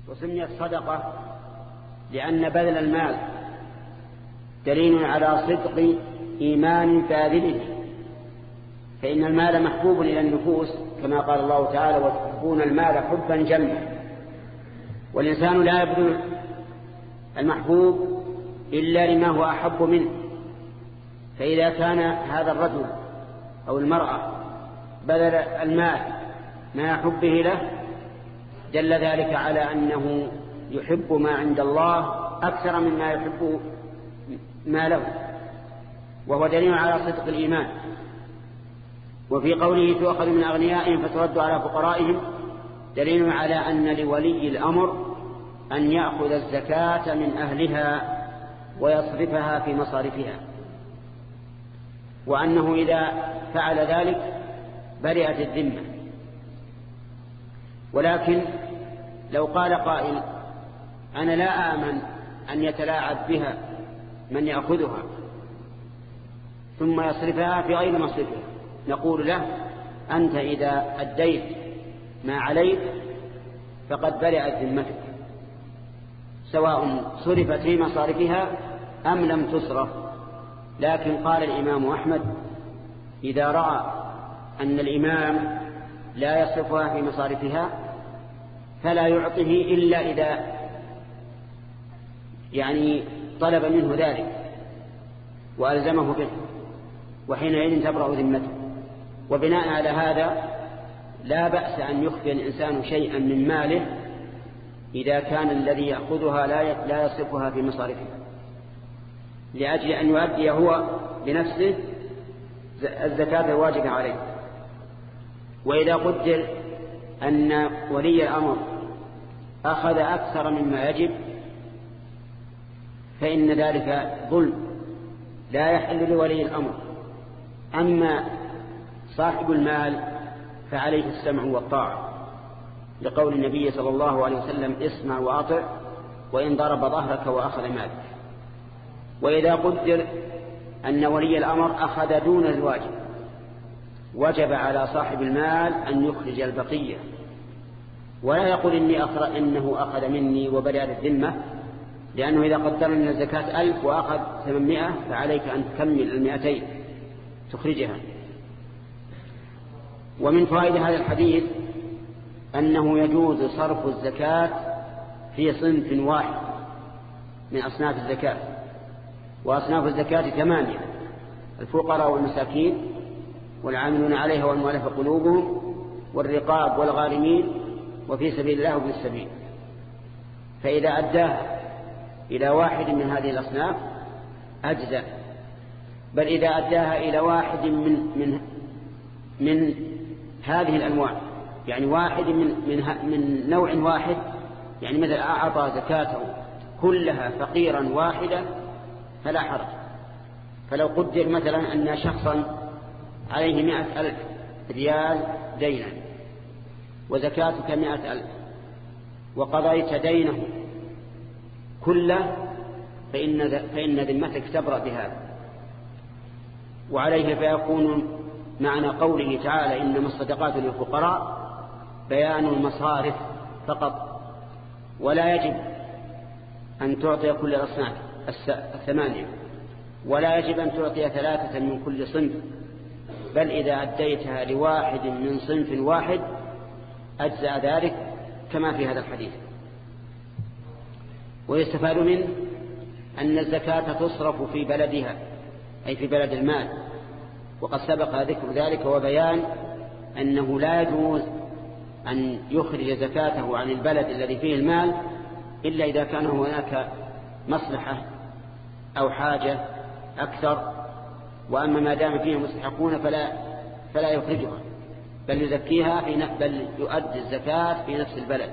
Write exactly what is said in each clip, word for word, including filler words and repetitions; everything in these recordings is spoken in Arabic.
وسميت صدقة لأن بذل المال دليل على صدق إيمان باذله، فإن المال محبوب إلى النفوس كما قال الله تعالى وتحبون المال حبا جما، والإنسان لا يبذل المحبوب إلا لما هو أحب منه. فإذا كان هذا الرجل أو المرأة بذل المال ما حبه له دل ذلك على أنه يحب ما عند الله أكثر مما يحب ما له، وهو دليل على صدق الإيمان. وفي قوله تؤخذ من أغنيائهم فترد على فقرائهم دليل على أن لولي الأمر أن يأخذ الزكاة من أهلها ويصرفها في مصارفها، وأنه إذا فعل ذلك برئت الذمة. ولكن لو قال قائل أنا لا آمن أن يتلاعب بها من يأخذها ثم يصرفها في غير مصرفها، نقول له أنت إذا أديت ما عليك فقد برئت ذمتك، سواء صرفت في مصارفها أم لم تصرف. لكن قال الإمام أحمد إذا رأى أن الإمام لا يصرفها في مصارفها فلا يعطه إلا إذا يعني طلب منه ذلك وألزمه به، وحينئذ تبرأ ذمته. وبناء على هذا لا بأس أن يخفي الإنسان شيئا من ماله إذا كان الذي يأخذها لا يصرفها في مصارفها، لأجل أن يؤدي هو بنفسه الزكاة الواجبة عليه. وإذا قدر أن ولي الأمر أخذ أكثر مما يجب فإن ذلك ظلم لا يحل لولي الأمر. أما صاحب المال فعليه السمع والطاعة، لقول النبي صلى الله عليه وسلم اسمع وأطع وإن ضرب ظهرك وأخذ مالك. وإذا قدر أن ولي الأمر أخذ دون الواجب وجب على صاحب المال أن يخرج البقية، ولا يقول إني أخر إنه أخذ مني وبرئت الذمة، لأنه إذا قدر أن الزكاة ألف وأخذ ثمانمائة فعليك أن تكمل المئتين تخرجها. ومن فوائد هذا الحديث أنه يجوز صرف الزكاة في صنف واحد من أصناف الزكاة، وأصناف الزكاة ثمانية: الفقراء والمساكين والعاملون عليها والمؤلفة قلوبهم والرقاب والغارمين وفي سبيل الله وابن السبيل. فإذا أداها إلى واحد من هذه الأصناف أجزأ، بل إذا أداها إلى واحد من من من هذه الأنواع، يعني واحد من من من نوع واحد، يعني مثل أعطى زكاته كلها فقيرا واحدا فلا حرج. فلو قدر مثلا أن شخصا عليه مئة ألف ريال دينا وزكاتك مئة ألف وقضيت دينه كله فإن فإن ذمتك تبرأ بهذا. وعليه فيكون معنى قوله تعالى إنما الصدقات للفقراء بيان المصارف فقط، ولا يجب أن تعطي كل الأصناف الثمانية، ولا يجب أن تعطي ثلاثة من كل صنف، بل إذا أديتها لواحد من صنف واحد أجزأ ذلك كما في هذا الحديث. ويستفاد منه أن الزكاة تصرف في بلدها أي في بلد المال، وقد سبق ذكر ذلك وبيان أنه لا يجوز أن يخرج زكاته عن البلد الذي فيه المال إلا إذا كان هناك مصلحة أو حاجة أكثر، وأما ما دام فيه مستحقون فلا فلا يخرجها بل يزكيها في بل يؤدي الزكاة في نفس البلد.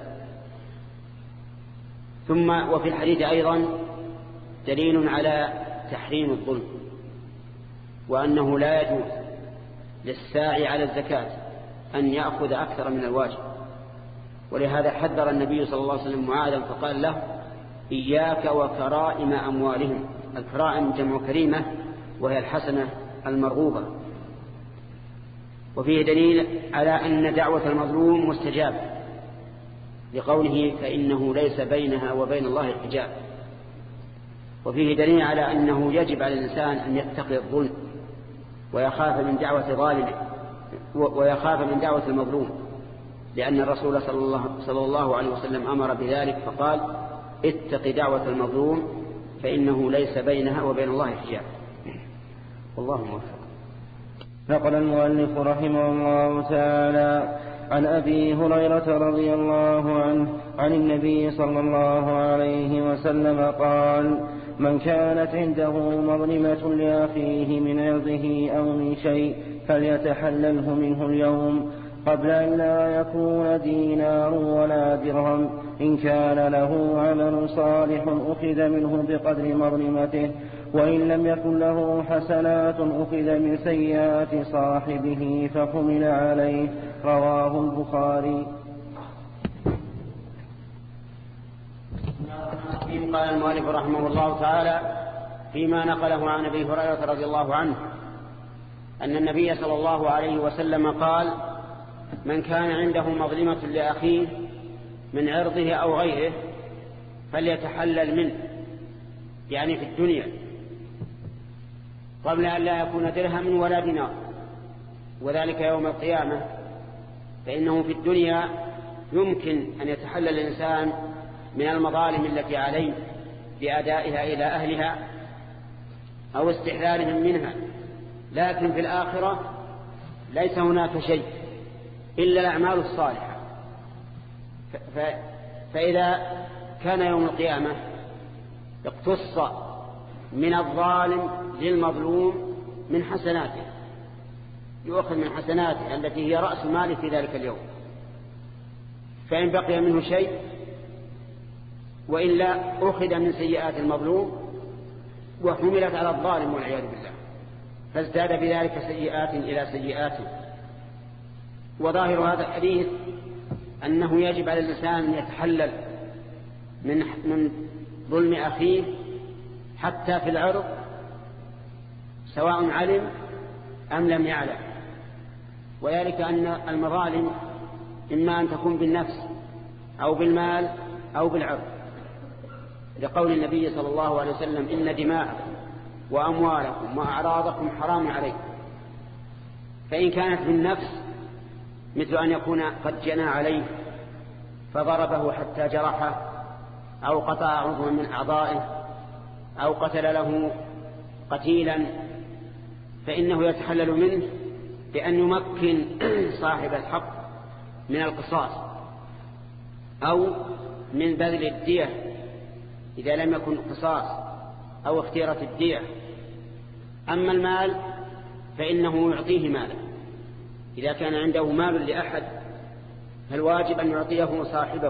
ثم وفي الحديث أيضا دليل على تحريم الظلم، وأنه لا يجوز للساعي على الزكاة أن يأخذ أكثر من الواجب. ولهذا حذر النبي صلى الله عليه وسلم معاذا فقال له إياك وكرائم أموالهم. الكرائم جمع كريمة وهي الحسنة المرغوبة. وفيه دليل على أن دعوة المظلوم مستجابة، لقوله فإنه ليس بينها وبين الله حجاب. وفيه دليل على أنه يجب على الإنسان أن يتقي الظلم ويخاف من دعوة ظالمه ويخاف من دعوة المظلوم، لأن الرسول صلى الله, صلى الله عليه وسلم أمر بذلك فقال اتق دعوة المظلوم فإنه ليس بينها وبين الله حجاب. والله موفق. نقل المؤلف رحمه الله تعالى عن أبي هريرة رضي الله عنه عن النبي صلى الله عليه وسلم قال من كانت عنده مظلمة لأخيه من عرضه أو من شيء فليتحلله منه اليوم قبل أن لا يكون دينار ولا درهم. إن كان له عمل صالح أخذ منه بقدر مظلمته، وإن لم يكن له حسنات أخذ من سيئات صاحبه فحمل عليه. رواه البخاري. قال المؤلف رحمه الله تعالى فيما نقله عن أبي هريرة رضي الله عنه أن النبي صلى الله عليه وسلم قال من كان عنده مظلمة لأخيه من عرضه أو غيره فليتحلل منه، يعني في الدنيا قبل أن لا يكون درهم ولا دينار، وذلك يوم القيامة. فإنه في الدنيا يمكن أن يتحلل الإنسان من المظالم التي عليه بأدائها إلى أهلها أو استحلالهم منها، لكن في الآخرة ليس هناك شيء إلا الأعمال الصالحة. فإذا كان يوم القيامة اقتص من الظالم للمظلوم من حسناته، يؤخذ من حسناته التي هي رأس ماله في ذلك اليوم، فإن بقي منه شيء وإلا أخذ من سيئات المظلوم وحملت على الظالم والعياذ بالله، فازداد بذلك سيئات إلى سيئات. وظاهر هذا الحديث أنه يجب على الإنسان أن يتحلل من من ظلم أخيه حتى في العرض، سواء علم أم لم يعلم، وذلك أن المظالم إما أن تكون بالنفس أو بالمال أو بالعرض، لقول النبي صلى الله عليه وسلم إن دماءكم وأموالكم وأعراضكم حرام عليكم. فإن كانت بالنفس مثل أن يكون قد جنى عليه فضربه حتى جرحه أو قطع عضوا من أعضائه أو قتل له قتيلا، فإنه يتحلل منه بأن يمكن صاحب الحق من القصاص أو من بذل الدية إذا لم يكن قصاص أو اختيرة الدية. أما المال فإنه يعطيه مالا، إذا كان عنده مال لأحد فالواجب أن يعطيه صاحبه،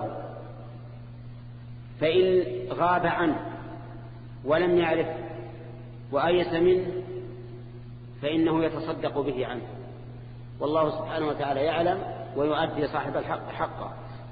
فإن غاب عنه ولم يعرف وأيس منه فإنه يتصدق به عنه، والله سبحانه وتعالى يعلم ويؤدي صاحب الحق حقه.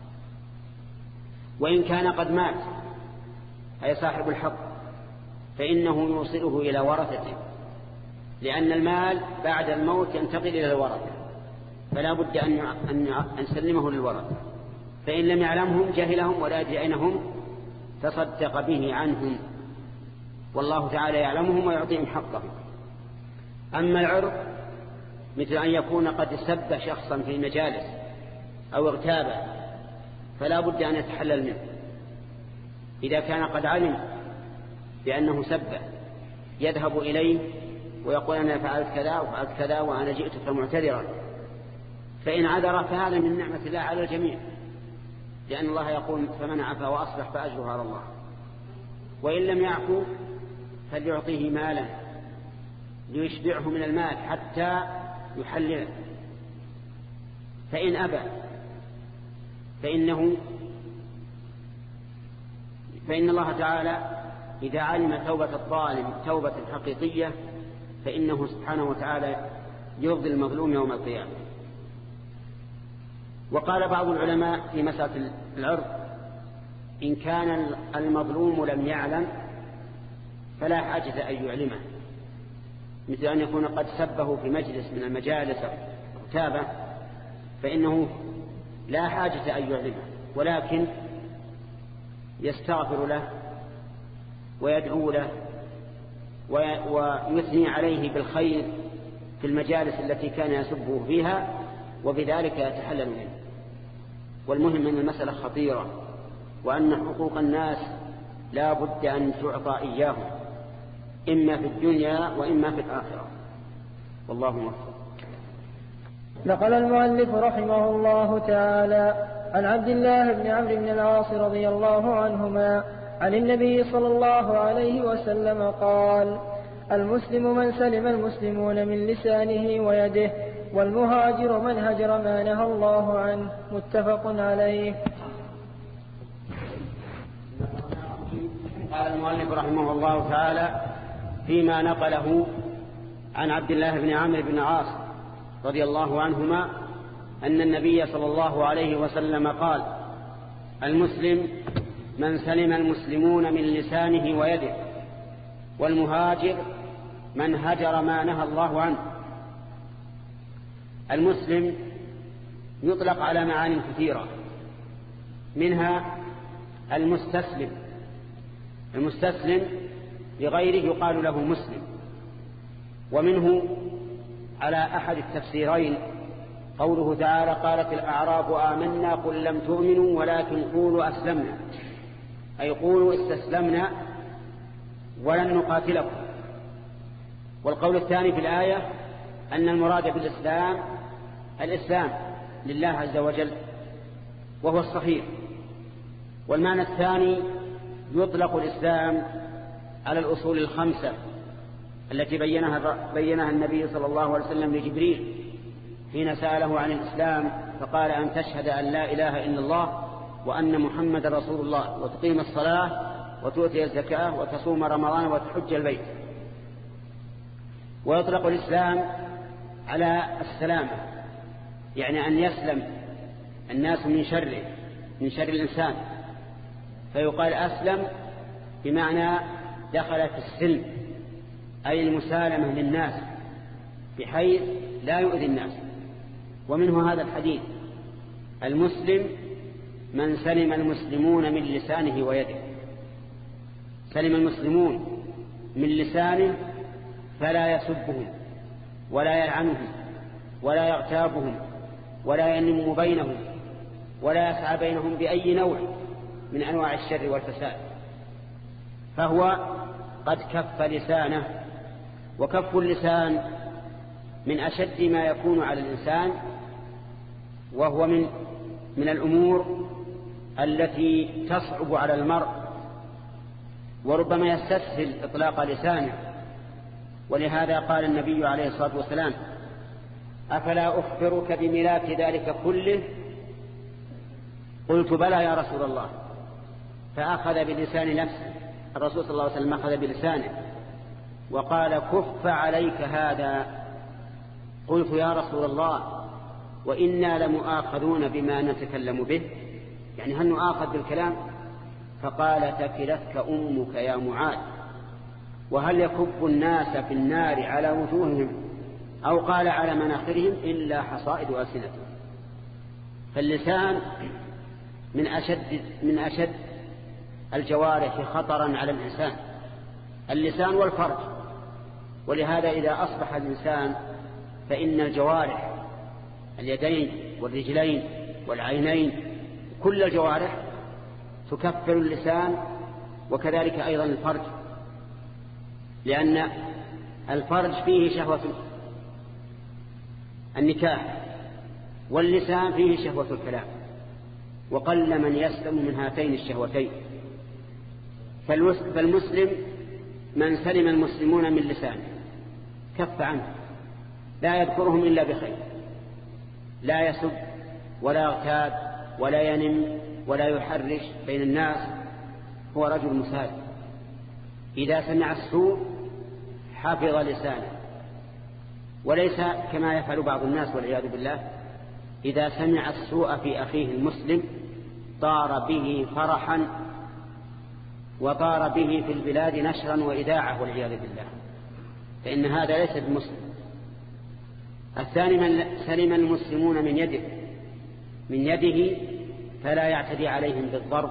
وإن كان قد مات أي صاحب الحق فإنه يوصله إلى ورثته، لأن المال بعد الموت ينتقل إلى الورثة، فلا بد أن نسلمه للورثة، فإن لم يعلمهم جهلهم ولا يدري أين هم تصدق به عنهم، والله تعالى يعلمهم ويعطيهم حقهم. أما العرض مثل أن يكون قد سب شخصا في المجالس أو اغتابه فلا بد أن يتحلل منه، إذا كان قد علم بأنه سبه يذهب إليه ويقول أنا فعلت كذا وفعلت كذا وأنا جئتك معتذرا، فإن عذر فهذا من نعمة الله على الجميع، لأن الله يقول فمن عفا وأصلح فأجره على الله. وإن لم يعفو فليعطيه مالا ليشبعه من المال حتى يحلله، فإن أبى فإنه فإن الله تعالى إذا علم توبة الظالم توبة حقيقية فإنه سبحانه وتعالى يرضي المظلوم يوم القيامة. وقال بعض العلماء في مسألة العرض إن كان المظلوم لم يعلم فلا حاجة أن يعلمه، مثل أن يكون قد سبه في مجلس من المجالس اغتابه، فإنه لا حاجة أن يعلمه، ولكن يستغفر له ويدعو له ويثني عليه بالخير في المجالس التي كان يسبه فيها، وبذلك يتحلل منه. والمهم أن المسألة خطيرة، وأن حقوق الناس لا بد أن تعطى إياهم، إما في الدنيا وإما في الآخرة، والله موفق. نقل المؤلف رحمه الله تعالى عن عبد الله بن عمرو بن العاص رضي الله عنهما عن النبي صلى الله عليه وسلم قال: المسلم من سلم المسلمون من لسانه ويده، والمهاجر من هجر ما نهى الله عنه. متفق عليه. قال المؤلف رحمه الله تعالى فيما نقله عن عبد الله بن عمرو بن العاص رضي الله عنهما أن النبي صلى الله عليه وسلم قال: المسلم من سلم المسلمون من لسانه ويده، والمهاجر من هجر ما نهى الله عنه. المسلم يطلق على معان كثيرة، منها المستسلم. المستسلم لغيره يقال له مسلم. ومنه على أحد التفسيرين قوله تعالى: قالت الأعراب آمنا قل لم تؤمنوا ولكن قولوا أسلمنا، أي قولوا استسلمنا ولن نقاتلكم. والقول الثاني في الآية أن المراد بالإسلام الإسلام لله عز وجل، وهو الصحيح. والمعنى الثاني يطلق الإسلام على الأصول الخمسة التي بينها, بينها النبي صلى الله عليه وسلم لجبريل حين سأله عن الإسلام فقال: أن تشهد أن لا إله إلا الله وأن محمد رسول الله، وتقيم الصلاة، وتؤتي الزكاة، وتصوم رمضان، وتحج البيت. ويطلق الإسلام على السلامة، يعني أن يسلم الناس من شره، من شر الإنسان، فيقال أسلم بمعنى دخل في السلم، أي المسالمة للناس بحيث لا يؤذي الناس. ومنه هذا الحديث: المسلم من سلم المسلمون من لسانه ويده. سلم المسلمون من لسانه فلا يسبهم ولا يلعنهم ولا يغتابهم ولا ينم بينهم ولا يسعى بينهم بأي نوع من أنواع الشر والفساد، فهو قد كف لسانه. وكف اللسان من أشد ما يكون على الإنسان، وهو من من الأمور التي تصعب على المرء، وربما يستسهل إطلاق لسانه. ولهذا قال النبي عليه الصلاة والسلام: أفلا أخبرك بملاك ذلك كله؟ قلت: بلى يا رسول الله. فأخذ بلسان نفسه، الرسول صلى الله عليه وسلم أخذ بلسانه وقال: كف عليك هذا. قلت: يا رسول الله، وإنا لمؤاخذون بما نتكلم به، يعني هل نؤاخذ بالكلام؟ فقال: تكلتك أمك يا معاذ، وهل يكب الناس في النار على وجوههم أو قال على مناخرهم إلا حصائد ألسنتهم. فاللسان من أشد, من أشد الجوارح خطرا على الإنسان، اللسان والفرج. ولهذا إذا أصبح الإنسان فإن الجوارح، اليدين والرجلين والعينين، كل الجوارح تكفر اللسان، وكذلك أيضا الفرج، لأن الفرج فيه شهوة النكاح، واللسان فيه شهوة الكلام، وقل من يسلم من هاتين الشهوتين. فالمسلم من سلم المسلمون من لسانه، كف عنه، لا يذكرهم إلا بخير، لا يسب ولا يغتاب ولا ينم ولا يحرش بين الناس، هو رجل مسالم. إذا سمع السوء حفظ لسانه، وليس كما يفعل بعض الناس والعياذ بالله، إذا سمع السوء في أخيه المسلم طار به فرحا وطار به في البلاد نشرا وإذاعة والعياذ بالله، فإن هذا ليس بمسلم. الثاني من سلم المسلمون من يده، من يده فلا يعتدي عليهم بالضرب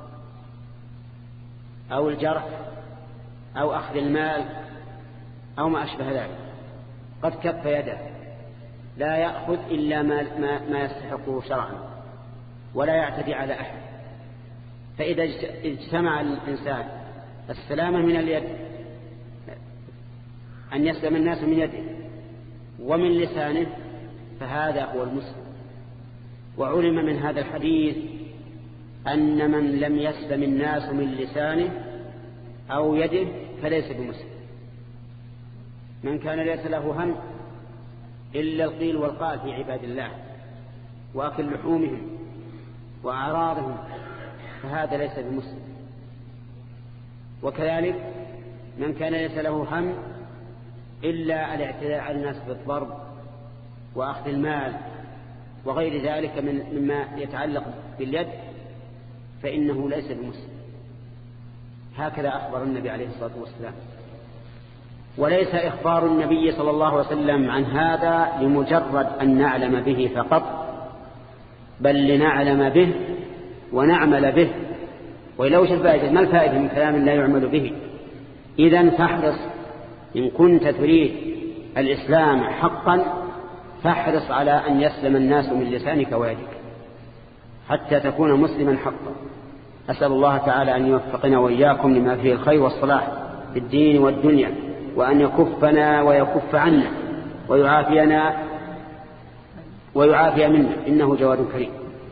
أو الجرح أو أخذ المال أو ما أشبه ذلك. قد كف يده لا يأخذ إلا ما, ما, ما يستحقه شرعا ولا يعتدي على أحد. فإذا اجتمع الإنسان السلامة من اليد، أن يسلم الناس من يده ومن لسانه، فهذا هو المسلم. وعلم من هذا الحديث أن من لم يسلم الناس من لسانه أو يده فليس بمسلم. من كان ليس له هم إلا القيل والقال في عباد الله وأكل لحومهم وأعراضهم فهذا ليس بمسلم. وكذلك من كان ليس له هم إلا الاعتداء على الناس بالضرب وأخذ المال وغير ذلك مما يتعلق باليد فإنه ليس بمسلم. هكذا أخبر النبي عليه الصلاة والسلام. وليس إخبار النبي صلى الله عليه وسلم عن هذا لمجرد أن نعلم به فقط، بل لنعلم به ونعمل به. ولو الفائدة ما الفائدة من كلام لا يعمل به؟ إذن فاحرص إن كنت تريد الإسلام حقا، فاحرص على أن يسلم الناس من لسانك ويدك حتى تكون مسلما حقا. أسأل الله تعالى أن يوفقنا وإياكم لما فيه الخير والصلاح في الدين والدنيا، وأن يكفنا ويكف عنا ويعافينا ويعافي منا، إنه جواد كريم.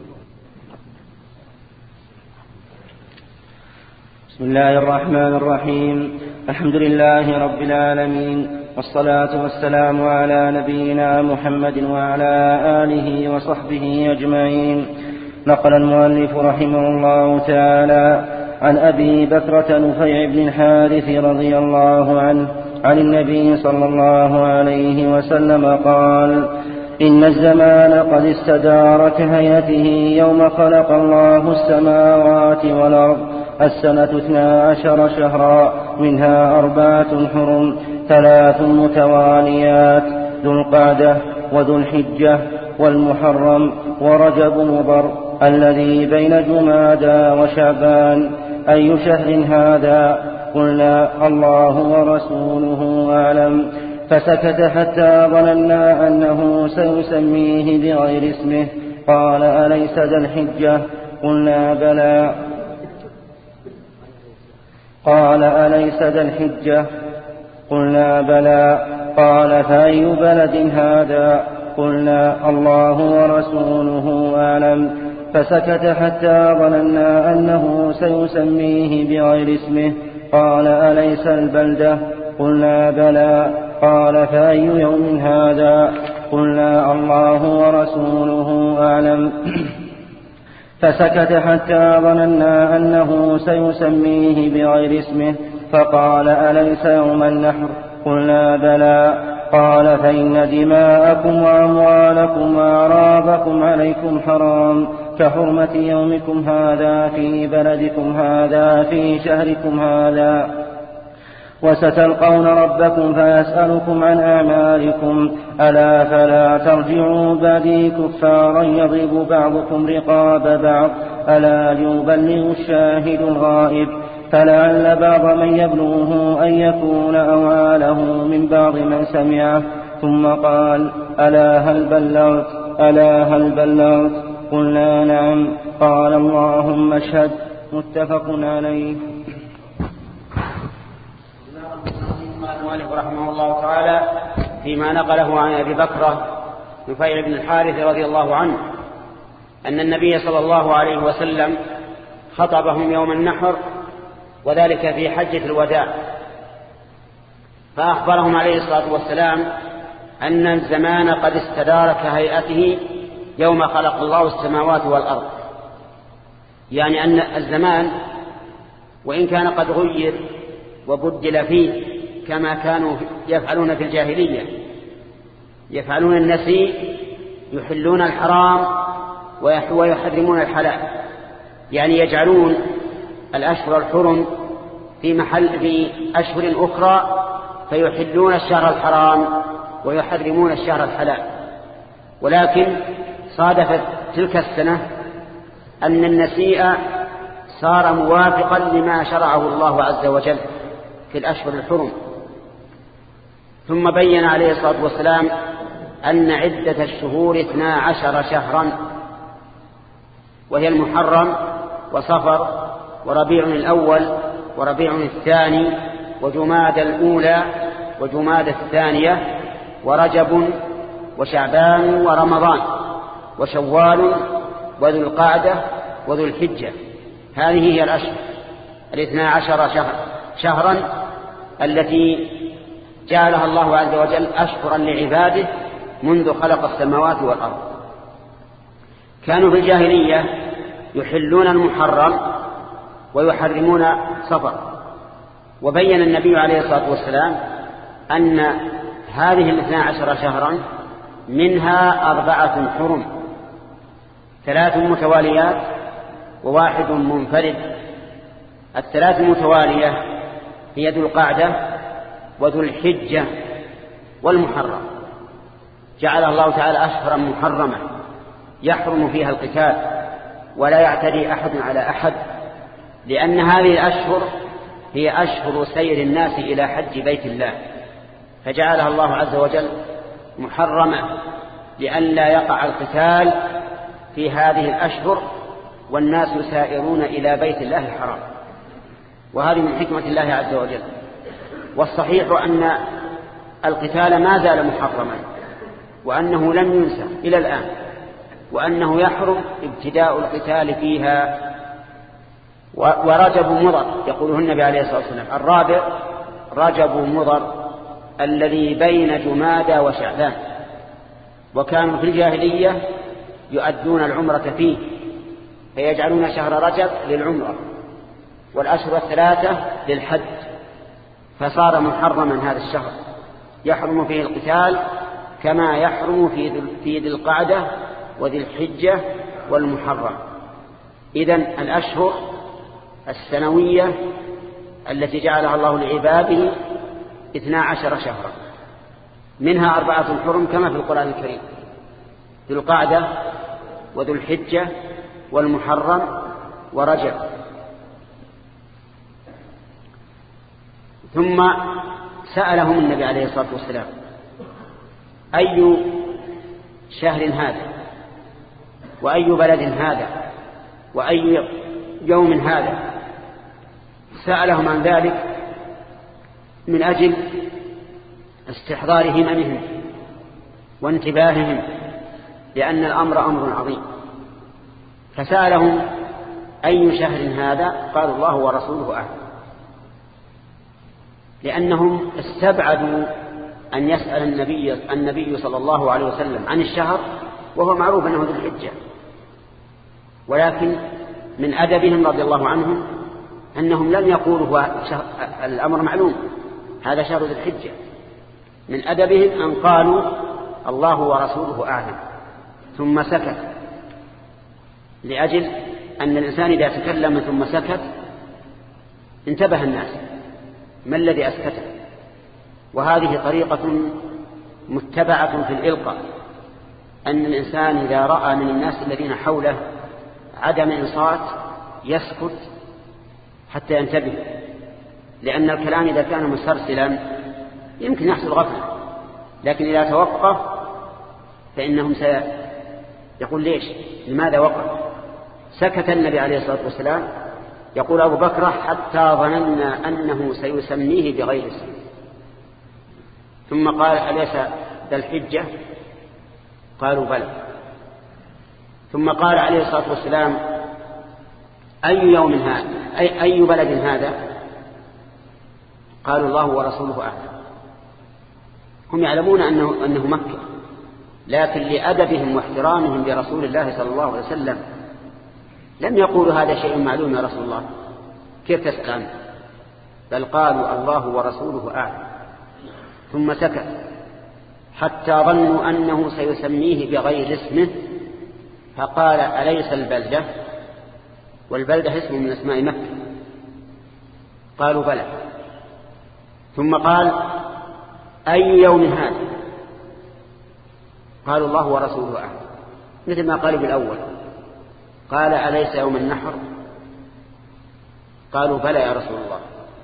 بسم الله الرحمن الرحيم. الحمد لله رب العالمين، والصلاة والسلام على نبينا محمد وعلى آله وصحبه أجمعين. نقل المؤلف رحمه الله تعالى عن أبي بكرة نفيع بن الحارث رضي الله عنه عن النبي صلى الله عليه وسلم قال: إن الزمان قد استدار كهيئته يوم خلق الله السماوات والأرض، السنة اثنا عشر شهرا، منها أربعة حرم، ثلاث متواليات، ذو القعدة وذو الحجة والمحرم ورجب مضر، الذي بين جمادى وشعبان. أي شهر هذا؟ قلنا: الله ورسوله أعلم. فسكت حتى ظننا أنه سيسميه بغير اسمه. قال: أليس ذا الحجة؟ قلنا: بلى. قال: أليس ذا الحجة؟ قلنا: بلى. قال: فأي بلد هذا؟ قلنا: الله ورسوله أعلم. فسكت حتى ظننا أنه سيسميه بغير اسمه. قال: أليس البلدة؟ قلنا: بلى. قال: فأي يوم هذا؟ قلنا: الله ورسوله أعلم. فسكت حتى ظننا أنه سيسميه بغير اسمه. فقال: أليس يوم النحر؟ قلنا: بلى. قال: فإن دماءكم وأموالكم وأعراضكم عليكم حرام كحرمة يومكم هذا في بلدكم هذا في شهركم هذا. وستلقون ربكم فيسألكم عن أعمالكم. ألا فلا ترجعوا بعدي كفارا يضرب بعضكم رقاب بعض. ألا ليبلغ الشاهد الغائب. فلعل بعض من يبلغه أن يكون أواله من بعض من سمعه. ثم قال: ألا هل بلغت؟ ألا هل بلغت؟ قلنا: نعم. قال: اللهم اشهد. متفق عليه. المؤلف رحمه الله تعالى فيما نقله عن أبي بكرة نفيع بن الحارث رضي الله عنه أن النبي صلى الله عليه وسلم خطبهم يوم النحر، وذلك في حجة الوداع، فأخبرهم عليه الصلاة والسلام أن الزمان قد استدار كهيئته يوم خلق الله السماوات والأرض، يعني أن الزمان وإن كان قد غير وبدل فيه كما كانوا يفعلون في الجاهلية، يفعلون النسيء، يحلون الحرام ويحرمون الحلال، يعني يجعلون الأشهر الحرم في محل في أشهر أخرى فيحلون الشهر الحرام ويحرمون الشهر الحلال. ولكن صادفت تلك السنة أن النسيء صار موافقا لما شرعه الله عز وجل في الأشهر الحرم. ثم بين عليه الصلاة والسلام أن عدة الشهور اثنا عشر شهرا، وهي المحرم وصفر وربيع الأول وربيع الثاني وجماد الأولى وجماد الثانية ورجب وشعبان ورمضان وشوال وذو القعدة وذو الحجة. هذه هي الأشهر الاثنا عشر شهر شهرا التي جعلها الله عز وجل أشهرا لعباده منذ خلق السماوات والأرض. كانوا في الجاهلية يحلون المحرم ويحرمون صفر، وبين النبي عليه الصلاة والسلام أن هذه الاثنا عشر شهرا منها أربعة حرم، ثلاث متواليات وواحد منفرد. الثلاث المتوالية هي ذو القعدة وذو الحجة والمحرم. جعل الله تعالى أشهرا محرمة يحرم فيها القتال ولا يعتدي أحد على أحد، لأن هذه الأشهر هي أشهر سير الناس إلى حج بيت الله، فجعلها الله عز وجل محرمة لئلا يقع القتال في هذه الأشهر والناس يسائرون إلى بيت الله الحرام، وهذه من حكمة الله عز وجل. والصحيح أن القتال ما زال محرما، وأنه لم ينسى إلى الآن، وأنه يحرم ابتداء القتال فيها. ورجب مضر يقوله النبي عليه الصلاة والسلام الرابع رجب مضر الذي بين جمادى وشعبان، وكانوا في الجاهلية يؤدون العمرة فيه فيجعلون شهر رجب للعمرة والأشهر الثلاثة للحج، فصار محرما هذا الشهر يحرم فيه القتال كما يحرم في ذي القعدة وذي الحجة والمحرم. إذن الأشهر السنوية التي جعلها الله لعباده اثنا عشر شهرا، منها أربعة حرم كما في القرآن الكريم: ذو القعدة وذو الحجة والمحرم ورجب. ثم سألهم النبي عليه الصلاة والسلام أي شهر هذا وأي بلد هذا وأي يوم هذا. سألهم عن ذلك من أجل استحضار هممهم وانتباههم، لأن الأمر أمر عظيم. فسألهم أي شهر هذا؟ قالوا الله ورسوله أعلم، لأنهم استبعدوا أن يسأل النبي, النبي صلى الله عليه وسلم عن الشهر وهو معروف أنه ذو الحجة، ولكن من أدبهم رضي الله عنهم أنهم لم يقولوا الأمر معلوم هذا شهر ذو الحجة. من أدبهم أن قالوا الله ورسوله أعلم، ثم سكت، لأجل أن الإنسان إذا تكلم ثم سكت انتبه الناس ما الذي أسكته. وهذه طريقة متبعة في الإلقاء، أن الإنسان إذا رأى من الناس الذين حوله عدم إنصات يسكت حتى ينتبه، لأن الكلام إذا كان مسرسلا يمكن يحصل غفلة، لكن إذا توقف فإنهم سيقول ليش لماذا وقف. سكت النبي عليه الصلاة والسلام. يقول أبو بكر حتى ظننا أنه سيسميه بغير اسم، ثم قال أليس ذا الحجة؟ قالوا بلى. ثم قال عليه الصلاة والسلام أي يوم هذا أي, أي بلد هذا؟ قالوا الله ورسوله أعلم. هم يعلمون أنه, أنه مكة، لكن لأدبهم واحترامهم لرسول الله صلى الله عليه وسلم لم يقولوا هذا شيء معلوم يا رسول الله كيف تسأل عنه، بل قالوا الله ورسوله أعلم. ثم سكت حتى ظنوا أنه سيسميه بغير اسمه، فقال أليس البلدة؟ والبلدة اسم من اسماء مكة. قالوا بلى. ثم قال أي يوم هذا؟ قالوا الله ورسوله أعلم، مثل ما قالوا بالأول. قال أليس يوم النحر؟ قالوا بلى يا رسول الله.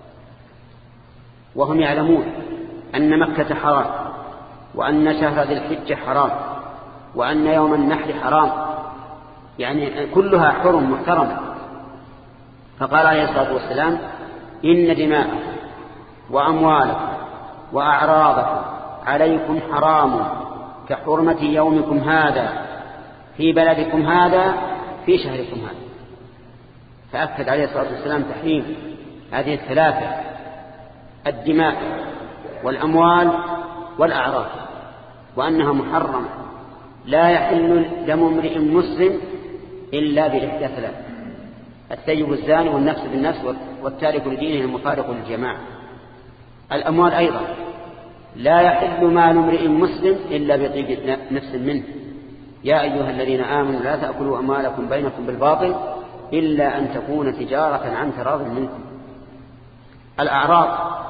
وهم يعلمون أن مكة حرام، وأن شهر ذي الحجة حرام، وأن يوم النحر حرام، يعني كلها حرم محترمة. فقال عليه الصلاة والسلام إن دماءكم وأموالكم وأعراضكم عليكم حرام كحرمة يومكم هذا في بلدكم هذا في شهركم هذا. فأكد عليه الصلاة والسلام تحريم هذه الثلاثة: الدماء والأموال والأعراض، وأنها محرمة لا يحل دم امرئ مسلم إلا بإحدى ثلاث: الثيب الزاني والنفس بالنفس والتارك لدينه المفارق للجماعة. الأموال أيضا لا يحل مال امرئ مسلم إلا بطيب نفس منه: يا أيها الذين آمنوا لا تأكلوا أموالكم بينكم بالباطل إلا أن تكون تجارة عن تراض منكم. الأعراض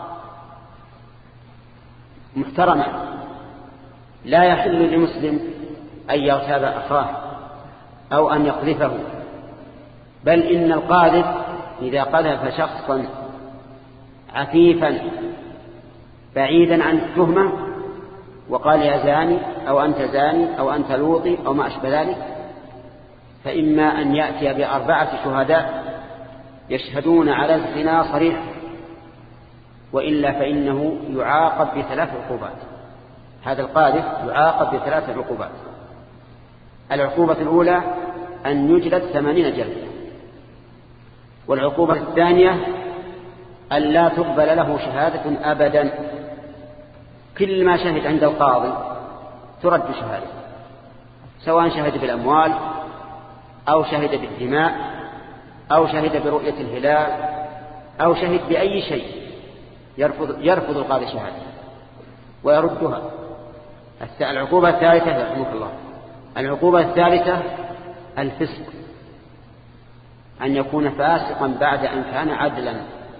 محترمة، لا يحل لمسلم أن يغتاب أخاه أو أن يقذفه، بل إن القاذف إذا قذف شخصا عفيفا بعيدا عن التهمة وقال يا زاني أو أنت زاني أو أنت لوطي أو ما أشبه ذلك، فإما أن يأتي بأربعة شهداء يشهدون على الزنا صريح، وإلا فإنه يعاقب بثلاث عقوبات. هذا القاذف يعاقب بثلاث عقوبات: العقوبة الأولى أن يجلد ثمانين جلدة، والعقوبة الثانية أن لا تقبل له شهادة أبدا، كل ما شهد عند القاضي ترد شهادة، سواء شهد بالأموال أو شهد بالدماء أو شهد برؤية الهلال أو شهد بأي شيء، يرفض, يرفض القاضي شهادة ويردها. العقوبة الثالثة رحمك الله العقوبة الثالثة الفسق، أن يكون فاسقا بعد أن كان عدلا،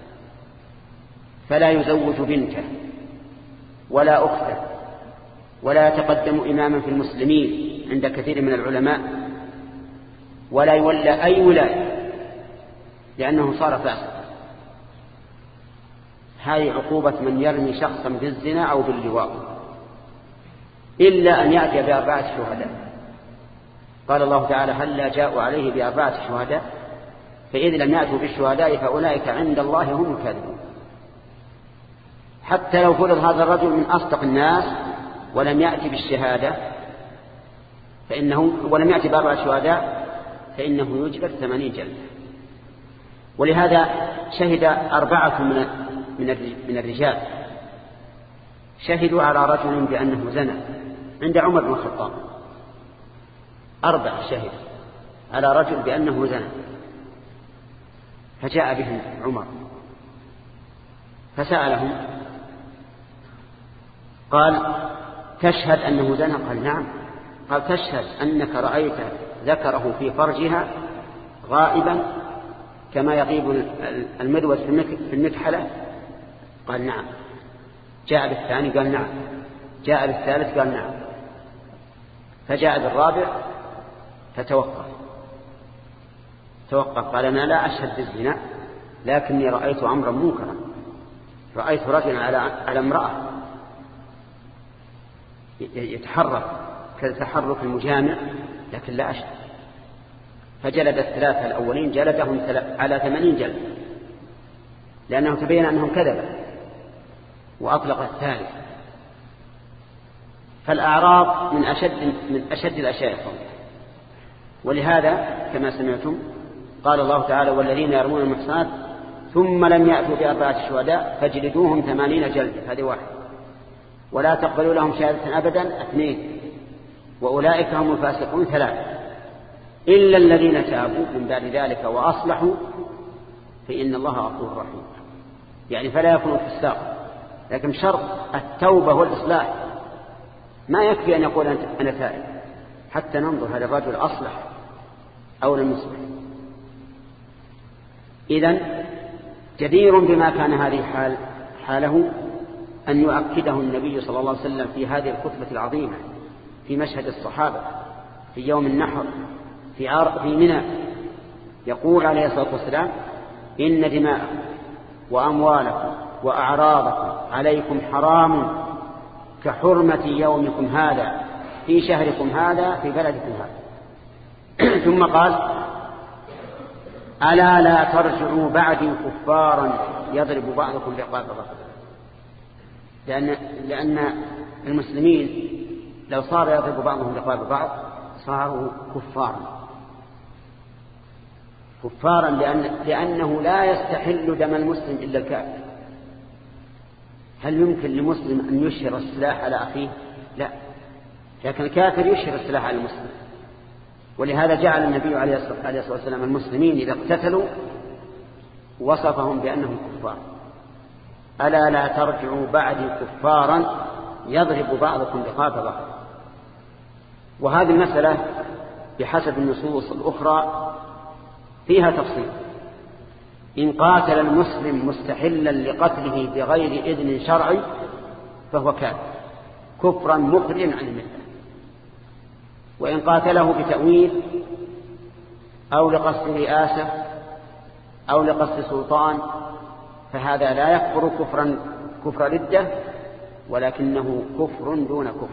فلا يزوج بنته ولا أخته ولا يتقدم إماما في المسلمين عند كثير من العلماء، ولا يولى أي ولاية لأنه صار فاسقا. هذه عقوبة من يرمي شخصا بالزنا أو باللواء، إلا أن يأتي بأربعة شهداء. قال الله تعالى هلا جاءوا عليه بأربعة شهداء فإذ لم يأتوا بالشهداء فأولئك عند الله هم الكاذبون. حتى لو فرض هذا الرجل من أصدق الناس ولم يأتي بالشهادة فإنه ولم يأتي بأربعة شهداء فإنه يجلد ثمانين جلدة. ولهذا شهد أربعة من من الرجال شهدوا على رجل بأنه زنى عند عمر بن الخطاب، أربع شهد على رجل بأنه زنى، فجاء بهم عمر فسألهم قال تشهد أنه زنى؟ قال نعم. قال تشهد أنك رأيت ذكره في فرجها غائبا كما يغيب المدود في المكحلة؟ قال نعم. جاء بالثاني قال نعم. جاء بالثالث قال نعم. فجاء بالرابع فتوقف توقف قال أنا لا أشهد بالزنا لكني رأيت أمرا منكرا، رأيت رجلا على على امرأة يتحرك كتحرك المجامع لكن لا أشهد. فجلد الثلاثة الأولين جلدهم على ثمانين جلد لأنه تبين أنهم كذبوا، وأطلق الثالث. فالأعراض من أشد من أشد الأشياء. ولهذا كما سمعتم قال الله تعالى والذين يرمون المحصنات ثم لم يأتوا بأربعة شهداء فاجلدوهم ثمانين جلدة، هذه واحد، ولا تقبلوا لهم شهادة أبدا، اثنين، وأولئك هم الفاسقون، ثلاثة، إلا الذين تابوا من بعد ذلك وأصلحوا فإن الله غفور رحيم. يعني فلا يكون فساق، لكن شرط التوبة والإصلاح. ما يكفي أن يقول أنا تائب حتى ننظر هل الرجل أصلح أو لم يصلح. إذن جدير بما كان هذه حال حاله أن يؤكده النبي صلى الله عليه وسلم في هذه الخطبة العظيمة في مشهد الصحابة في يوم النحر في عار في منى يقول عليه الصلاة والسلام إن دماءكم وأموالكم وأعراضكم عليكم حرام كحرمة يومكم هذا في شهركم هذا في بلدكم هذا. ثم قال ألا لا ترجعوا بعدي كفارا يضرب بعضكم رقاب بعض. لأن, لأن المسلمين لو صار يضرب بعضهم رقاب بعض صاروا كفارا كفارا لأن لأنه لا يستحل دم المسلم إلا الكافر. هل يمكن لمسلم أن يشهر السلاح على أخيه؟ لا، لكن الكافر يشهر السلاح على المسلم. ولهذا جعل النبي عليه الصلاة والسلام المسلمين إذا اقتتلوا وصفهم بأنهم كفار. ألا لا ترجعوا بعدي كفارا يضرب بعضكم رقاب بعض. وهذه المسألة بحسب النصوص الأخرى فيها تفصيل. إن قاتل المسلم مستحلا لقتله بغير إذن شرعي فهو كافر كفرا مخرجا عن الملة. وإن قاتله بتأويل أو لقصد رئاسة أو لقصد سلطان فهذا لا يكفر كفرا كفر ردة ولكنه كفر دون كفر.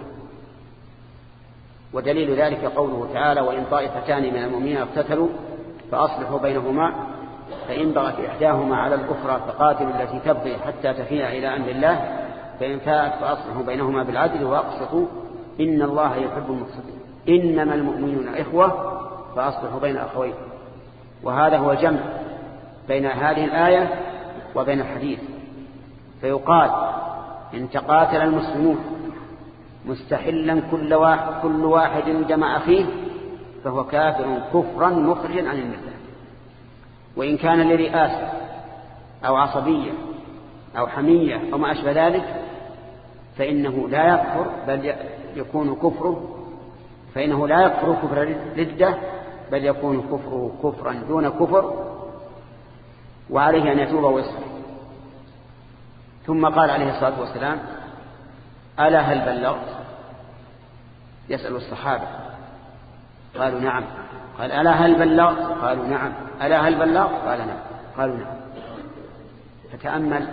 ودليل ذلك قوله تعالى وإن طائفتان من المؤمنين اقتتلوا فأصلحوا بينهما فإن بغت إحداهما على الأخرى فقاتلوا التي تبغي حتى تفيء إلى أمر الله فإن فاءت فأصلحوا بينهما بالعدل وأقسطوا إن الله يحب المقسطين إنما المؤمنون إخوة فأصلحوا بين أخويكم. وهذا هو جمع بين هذه الآية وبين الحديث. فيقال إن تقاتل المسلمون مستحلا كل واحد, كل واحد دم أخيه فهو كافر كفرا مخرجا عن الملة. وإن كان لرئاسة أو عصبية أو حمية أو ما أشبه ذلك فإنه لا يكفر بل يكون كفره فإنه لا يكفر كفر ردة بل يكون كفره كفرا دون كفر وعليه أن يتوب ويصلح. ثم قال عليه الصلاة والسلام ألا هل بلغت؟ يسأل الصحابة قالوا نعم. قال ألا هل بلغت؟ قالوا نعم. ألا هل بلغت؟ قال نعم. قالوا نعم. فتأمل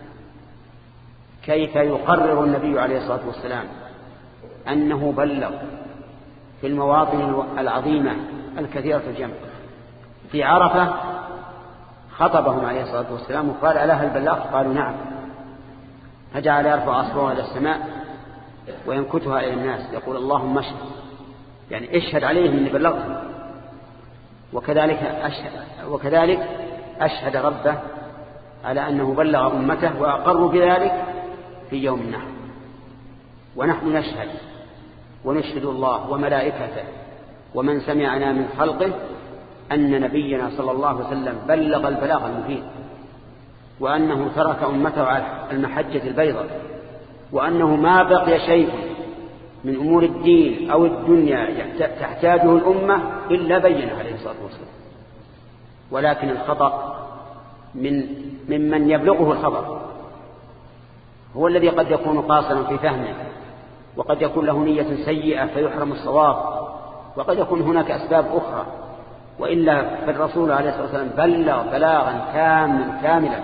كيف يقرر النبي عليه الصلاة والسلام أنه بلغ في المواطن العظيمة الكثيرة الجمع. في عرفة خطبهم عليه الصلاة والسلام وقال ألا هل بلغت؟ قالوا نعم. فجعل يرفع أصبعه إلى السماء وينكتها إلى الناس يقول اللهم اشهد يعني اشهد عليهم أني بلغتهم. وكذلك أشهد, وكذلك أشهد ربه على أنه بلغ أمته وأقروا بذلك في يوم النحر. ونحن نشهد ونشهد الله وملائكته ومن سمعنا من خلقه أن نبينا صلى الله عليه وسلم بلغ البلاغ المبين وأنه ترك أمته على المحجة البيضاء وأنه ما بقي شيء من أمور الدين أو الدنيا تحتاجه الأمة إلا بينه عليه الصلاة والسلام. ولكن الخطأ من ممن يبلغه الخبر هو الذي قد يكون قاصرا في فهمه وقد يكون له نية سيئة فيحرم الصواب وقد يكون هناك أسباب أخرى. وإلا فالرسول عليه الصلاة والسلام بلغ بلاغا كاملا كاملا.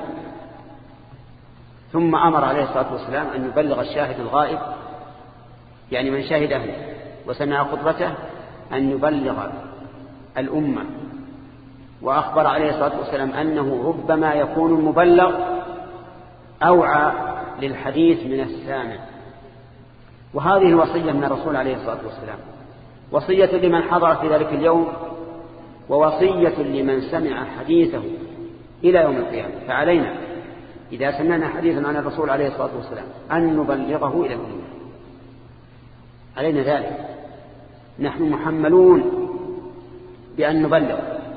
ثم أمر عليه الصلاة والسلام أن يبلغ الشاهد الغائب يعني من شهده وسمع خطبته أن يبلغ الأمة. وأخبر عليه الصلاة والسلام أنه ربما يكون المبلغ أوعى للحديث من السامع. وهذه الوصية من الرسول عليه الصلاة والسلام وصية لمن حضر في ذلك اليوم ووصية لمن سمع حديثه إلى يوم القيامة. فعلينا إذا سمعنا حديثا عن الرسول عليه الصلاة والسلام أن نبلغه إلى الأمة. علينا ذلك. نحن محملون بأن نبلغ.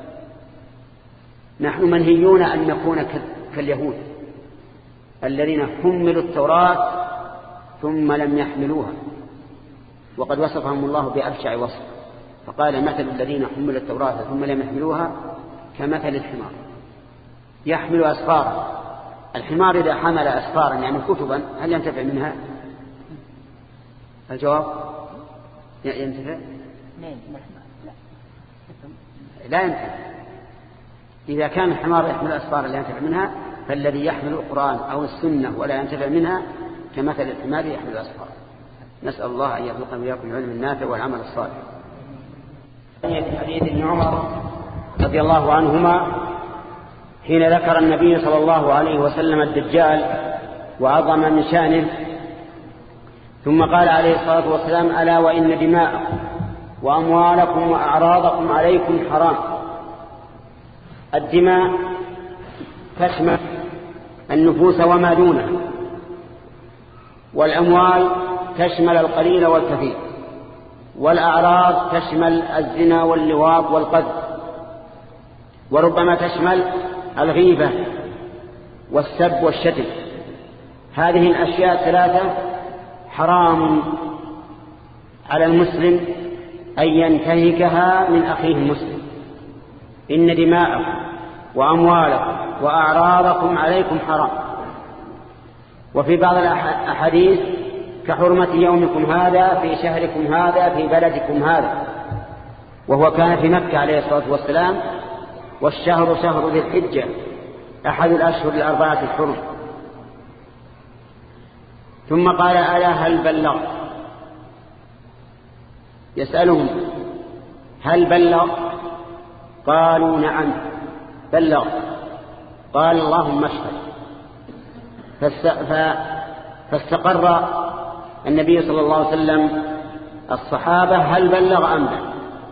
نحن منهيون أن نكون كاليهود الذين حملوا التوراة ثم لم يحملوها وقد وصفهم الله بأبشع وصف فقال مثل الذين حملوا التوراة ثم لم يحملوها كمثل الحمار يحمل أسفارا. الحمار إذا حمل أسفارا يعني كتبا هل ينتفع منها؟ الجواب لا ينتفع لا ينتفع. إذا كان الحمار يحمل الأسفار لا ينتفع منها، فالذي يحمل القرآن أو السنة ولا ينتفع منها كمثل الحمار يحمل الأسفار. نسأل الله أن يرزقنا وإياكم العلم النافع والعمل الصالح. في حديث ابن عمر رضي الله عنهما حين ذكر النبي صلى الله عليه وسلم الدجال وعظم من شانه، ثم قال عليه الصلاة والسلام: ألا وإن دماءكم وأموالكم وأعراضكم عليكم حرام. الدماء تشمل النفوس وما دونها، والأموال تشمل القليل والكثير، والأعراض تشمل الزنا واللواط والقذف، وربما تشمل الغيبة والسب والشتم. هذه الأشياء الثلاثة حرام على المسلم أن ينتهكها من أخيه المسلم. إن دماءكم وأموالكم وأعراضكم عليكم حرام. وفي بعض الأحاديث: كحرمة يومكم هذا في شهركم هذا في بلدكم هذا. وهو كان في مكة عليه الصلاة والسلام، والشهر شهر ذي الحجة أحد الأشهر الأربعة الحرم. ثم قال: ألا هل بلغ؟ يسألهم: هل بلغ؟ قالوا: نعم بلغ. قال: اللهم اشهد. فاستقر النبي صلى الله عليه وسلم الصحابة هل بلغ أم لا،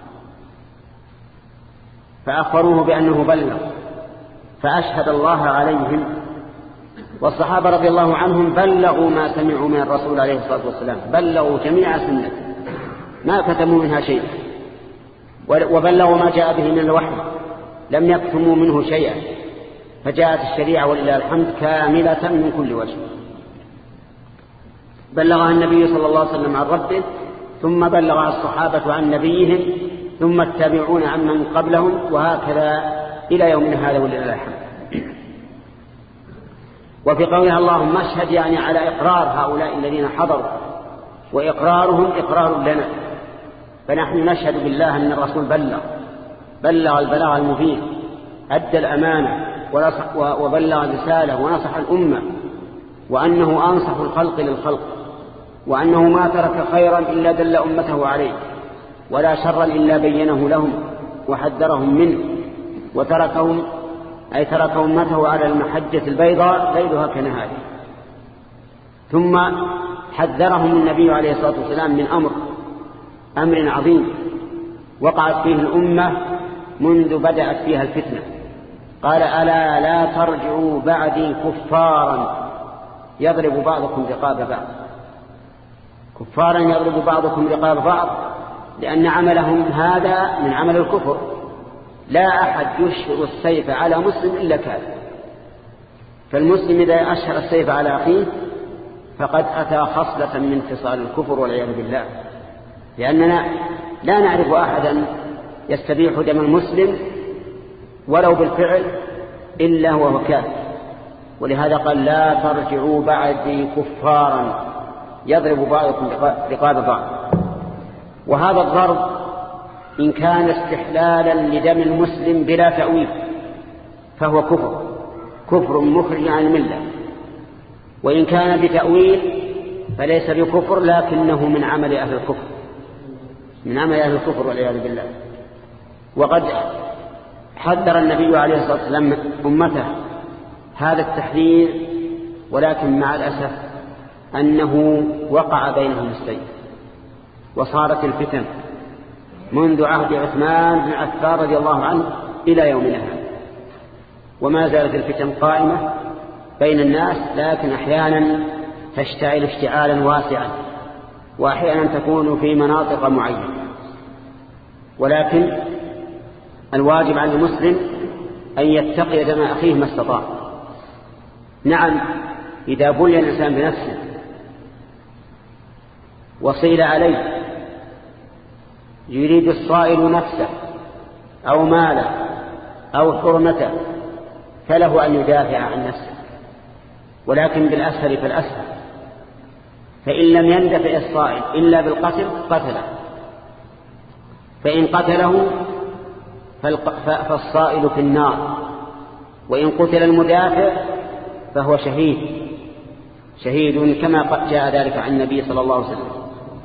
فأخبروه بأنه بلغ، فأشهد الله عليهم. والصحابة رضي الله عنهم بلغوا ما سمعوا من الرسول عليه الصلاة والسلام، بلغوا جميع سنة ما كتموا منها شيء، وبلغوا ما جاء به من الوحي، لم يكتموا منه شيئا، فجاءت الشريعة ولله الحمد كاملة من كل وجه. بلغها النبي صلى الله عليه وسلم عن ربه، ثم بلغها الصحابة عن نبيهم، ثم التابعون عن من قبلهم، وهكذا إلى يومنا هذا ولله الحمد. وفي قولها اللهم اشهد يعني على إقرار هؤلاء الذين حضروا، وإقرارهم إقرار لنا، فنحن نشهد بالله أن الرسول بلغ بلغ البلاغ المبين، أدى الأمانة وبلغ الرسالة ونصح الأمة، وأنه أنصح الخلق للخلق، وأنه ما ترك خيرا إلا دل أمته عليه، ولا شرا إلا بينه لهم وحذرهم منه، وتركهم أي ترك أمته على المحجة البيضاء ليلها كنهارها. ثم حذرهم النبي عليه الصلاة والسلام من أمر أمر عظيم وقعت فيه الأمة منذ بدأت فيها الفتنة. قال: ألا لا ترجعوا بعدي كفارا يضرب بعضكم رقاب بعض. كفارا يضرب بعضكم رقاب بعض، لأن عملهم هذا من عمل الكفر. لا أحد يشهر السيف على مسلم إلا كافر، فالمسلم إذا أشهر السيف على أخيه فقد أتى خصلة من خصال الكفر والعياذ بالله، لأننا لا نعرف أحدا يستبيح دم المسلم ولو بالفعل إلا هو كافر. ولهذا قال: لا ترجعوا بعدي كفارا يضرب بعضكم رقاب بعض. وهذا الضرب إن كان استحلالا لدم المسلم بلا تأويل فهو كفر كفر مخرج عن الملة، وإن كان بتأويل فليس بكفر، لكنه من عمل أهل الكفر من عمل أهل الكفر والعياذ بالله. وقد حذر النبي عليه الصلاة والسلام أمته هذا التحذير، ولكن مع الأسف أنه وقع بينهم السيف، وصارت الفتن منذ عهد عثمان بن عفان رضي الله عنه إلى يومنا هذا، وما زالت الفتن قائمة بين الناس، لكن أحيانا تشتعل اشتعالا واسعا، وأحيانا تكون في مناطق معينة. ولكن الواجب على المسلم أن يتقي دم أخيه ما استطاع. نعم، إذا بلي الإنسان بنفسه وصيل عليه يريد الصائل نفسه أو ماله أو حرمته فله أن يدافع عن نفسه، ولكن بالأسهل فالأسهل، فإن لم يندفع الصائل إلا بالقتل قتله، فإن قتله فالصائل في النار وإن قتل المدافع فهو شهيد شهيد كما جاء ذلك عن النبي صلى الله عليه وسلم.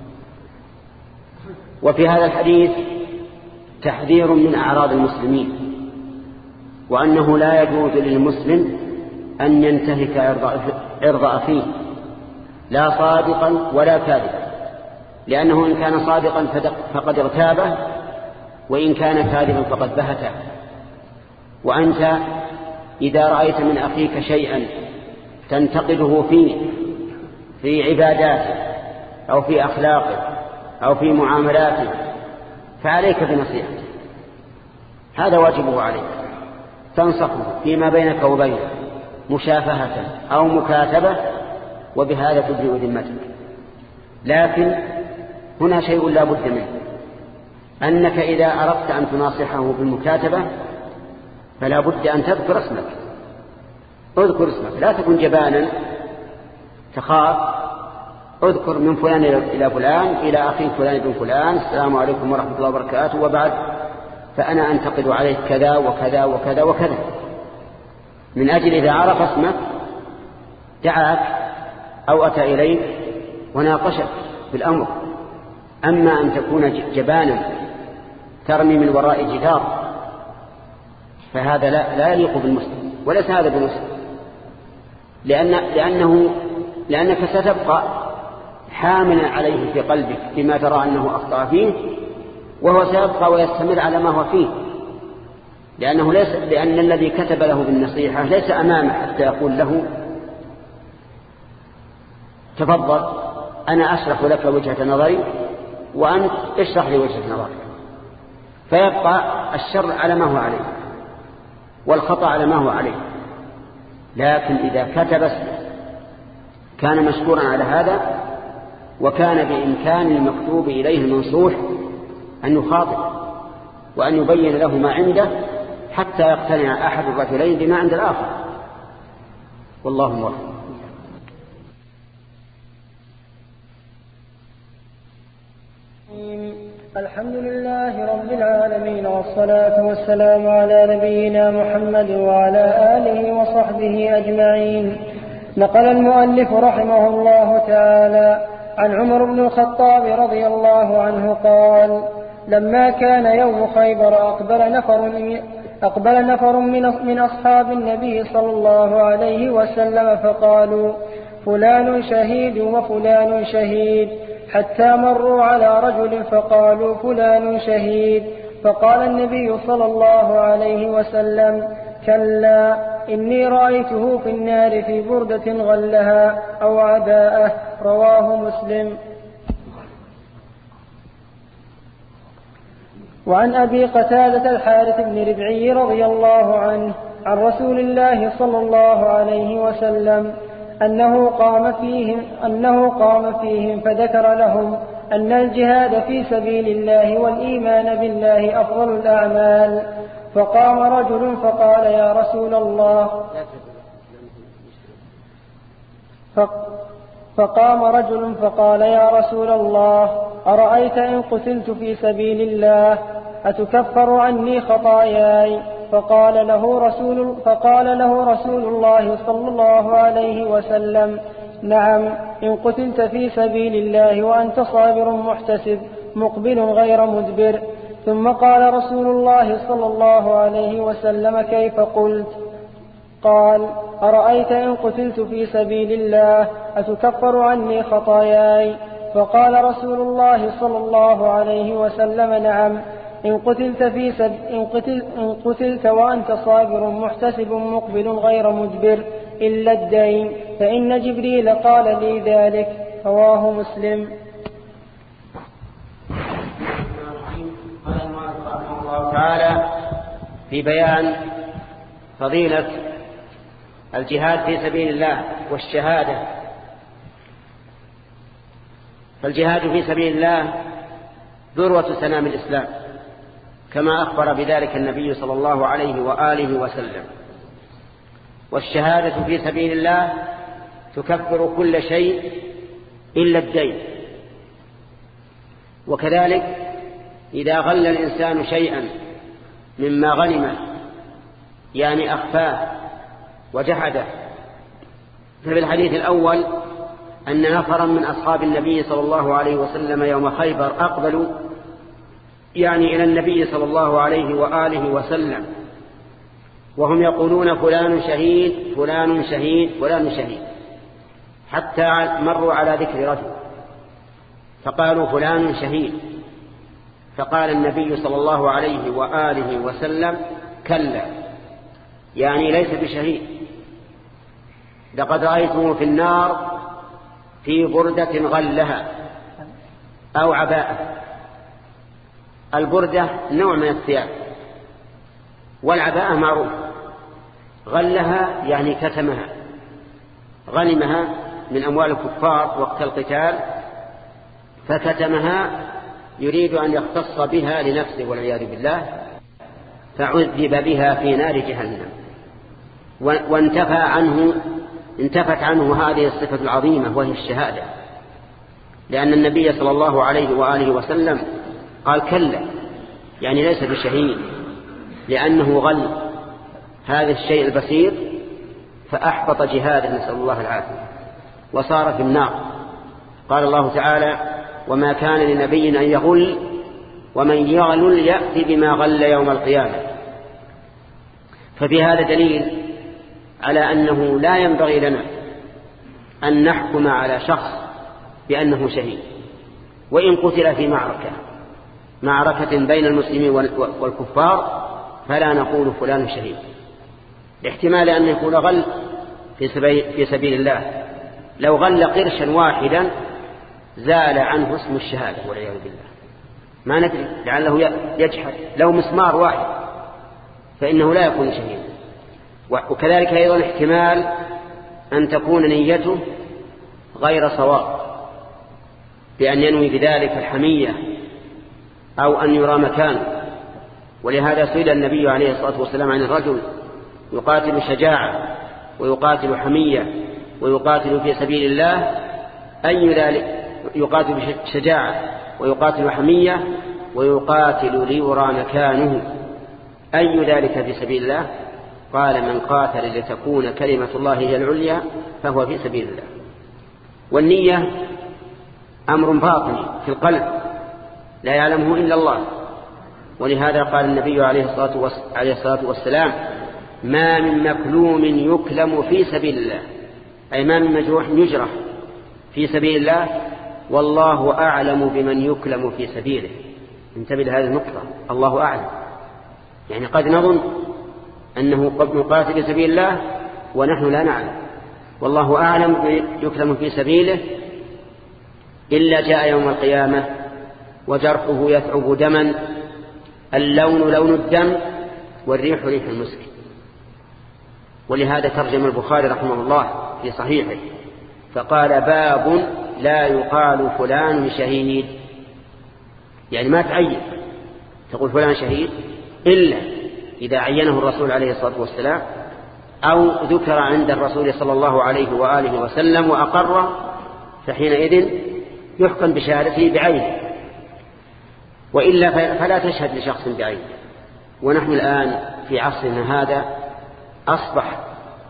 وفي هذا الحديث تحذير من أعراض المسلمين، وأنه لا يجوز للمسلم أن ينتهك عرض أخيه لا صادقا ولا كاذبا، لأنه إن كان صادقا فقد اغتابه، وإن كان كاذبا فقد بهته. وأنت إذا رأيت من أخيك شيئا تنتقده فيه في عباداته أو في أخلاقه أو في معاملاته فعليك بنصيحته، هذا واجبه عليك، تنصحه فيما بينك وبينه مشافهة أو مكاتبة، وبهذا تبرئ ذمتك. لكن هنا شيء لا بد منه، أنك إذا أردت أن تناصحه بالمكاتبة فلا بد أن تذكر اسمك، اذكر اسمك، لا تكن جبانا تخاف. اذكر من فلان إلى فلان إلى أخي فلان بن فلان، السلام عليكم ورحمة الله وبركاته، وبعد فأنا أنتقد عليك كذا وكذا وكذا وكذا، من أجل إذا عرف اسمك دعاك أو أتى إليك وناقشك في الأمر. أما أن تكون جبانا ترمي من وراء جدار فهذا لا, لا يليق بالمسلم، وليس هذا بالمسلم، لأن لأنه لأنك ستبقى حاملا عليه في قلبك بما ترى أنه أخطأ فيه، وهو سيبقى ويستمر على ما هو فيه، لأنه ليس لأن الذي كتب له بالنصيحة ليس أمامه حتى يقول له تفضل أنا أشرح لك وجهة نظري وأنت اشرح لي وجهة نظرك، فيبقى الشر على ما هو عليه والخطأ على ما هو عليه. لكن إذا كتب كان مشكورا على هذا، وكان بإمكان المكتوب إليه المنصوح أن يخاطب وأن يبين له ما عنده حتى يقتنع أحد الرجلين بما عند الآخر، والله موفق. الحمد لله رب العالمين، والصلاة والسلام على نبينا محمد وعلى آله وصحبه أجمعين. نقل المؤلف رحمه الله تعالى عن عمر بن الخطاب رضي الله عنه قال: لما كان يوم خيبر أقبل نفر أقبل نفر من أصحاب النبي صلى الله عليه وسلم فقالوا: فلان شهيد وفلان شهيد، حتى مروا على رجل فقالوا: فلان شهيد. فقال النبي صلى الله عليه وسلم: كلا، إني رأيته في النار في بردة غلها أو عباءة. رواه مسلم. وعن أبي قتادة الحارث بن ربعي رضي الله عنه عن رسول الله صلى الله عليه وسلم أنه قام فيهم أنه قام فيهم فذكر لهم أن الجهاد في سبيل الله والإيمان بالله أفضل الأعمال. فقام رجل فقال: يا رسول الله فقام رجل فقال: يا رسول الله، أرأيت إن قتلت في سبيل الله أتكفر عني خطاياي؟ فقال له رسول فقال له رسول الله صلى الله عليه وسلم: نعم، إن قتلت في سبيل الله وأنت صابر محتسب مقبل غير مدبر. ثم قال رسول الله صلى الله عليه وسلم: كيف قلت؟ قال: أرأيت إن قتلت في سبيل الله أتكفر عني خطاياي؟ فقال رسول الله صلى الله عليه وسلم: نعم، إن قتلت, في سب... إن قتل... إن قتلت وأنت صابر محتسب مقبل غير مدبر إلا الدين، فإن جبريل قال لي ذلك. رواه مسلم. قال الله تعالى في بيان فضيلة الجهاد في سبيل الله والشهادة. فالجهاد في سبيل الله ذروة سنام الإسلام، كما أخبر بذلك النبي صلى الله عليه وآله وسلم. والشهادة في سبيل الله تكفر كل شيء إلا الدين. وكذلك إذا غل الإنسان شيئا مما غنم يعني أخفاه وجحده. ففي الحديث الأول أن نفرا من أصحاب النبي صلى الله عليه وسلم يوم خيبر أقبلوا يعني إلى النبي صلى الله عليه وآله وسلم وهم يقولون فلان شهيد فلان شهيد فلان شهيد، حتى مروا على ذكر رجل فقالوا فلان شهيد، فقال النبي صلى الله عليه وآله وسلم كلا، يعني ليس بشهيد، لقد رأيته في النار في بردة غلها أو عباءة. البردة نوع من الثياب، والعباءة معروف، غلها يعني كتمها، غنمها من أموال الكفار وقت القتال فكتمها يريد أن يختص بها لنفسه والعياذ بالله، فعذب بها في نار جهنم. وانتفى عنه انتفت عنه هذه الصفة العظيمة وهي الشهادة، لأن النبي صلى الله عليه وآله وسلم قال كلا، يعني ليس بشهيد، لأنه غل هذا الشيء البسيط فأحبط جهاده نسأل الله العافية وصار في النار. قال الله تعالى وما كان لنبي أن يغل ومن يغل يأتي بما غل يوم القيامة. ففي هذا دليل على أنه لا ينبغي لنا أن نحكم على شخص بأنه شهيد، وإن قتل في معركة معركة بين المسلمين والكفار فلا نقول فلان شهيد، لاحتمال أن يكون غل في سبيل الله. لو غل قرشا واحدا زال عنه اسم الشهادة والعياذ بالله، ما ندري لعله يجحد. لو مسمار واحد فإنه لا يكون شهيدا. وكذلك أيضا احتمال أن تكون نيته غير صواب، بأن ينوي بذلك الحمية أو أن يرى مكانه. ولهذا سئل النبي عليه الصلاة والسلام عن الرجل يقاتل شجاعة ويقاتل حمية ويقاتل في سبيل الله، أي ذلك يقاتل بشجاعة ويقاتل حمية ويقاتل ليرى مكانه، أي ذلك في سبيل الله؟ قال من قاتل لتكون كلمة الله هي العليا فهو في سبيل الله. والنية أمر باطني في القلب لا يعلمه إلا الله، ولهذا قال النبي عليه الصلاة والسلام ما من مكلوم يكلم في سبيل الله، أي ما من مجروح يجرح في سبيل الله والله أعلم بمن يكلم في سبيله. انتبه لهذه النقطة، الله أعلم، يعني قد نظن أنه قد نقاتل في سبيل الله ونحن لا نعلم، والله أعلم يكلم في سبيله، إلا جاء يوم القيامة وجرحه يثعب دما، اللون لون الدم والريح ريح المسك. ولهذا ترجم البخاري رحمه الله في صحيحه فقال باب لا يقال فلان شهيد، يعني ما تعين تقول فلان شهيد إلا إذا عينه الرسول عليه الصلاة والسلام أو ذكر عند الرسول صلى الله عليه وآله وسلم وأقر، فحينئذ يحكم بشهادته بعينه، وإلا فلا تشهد لشخص بعينه. ونحن الآن في عصرنا هذا أصبح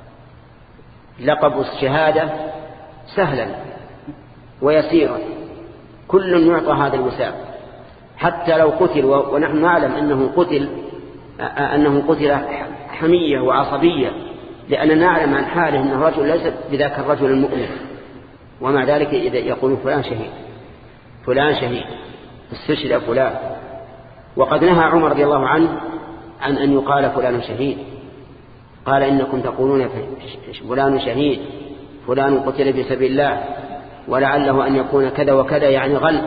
لقب الشهادة سهلا ويسيرا، كل يعطى هذا الوسام، حتى لو قتل ونحن نعلم أنه قتل أنه قتل حمية وعصبية، لأننا نعلم عن حاله أن الرجل ليس بذاك الرجل المؤمن، ومع ذلك إذا يقول فلان شهيد فلان شهيد استشهد فلان. وقد نهى عمر رضي الله عنه عن أن يقال فلان شهيد، قال إنكم تقولون فلان شهيد فلان قتل في سبيل الله ولعله أن يكون كذا وكذا يعني غل،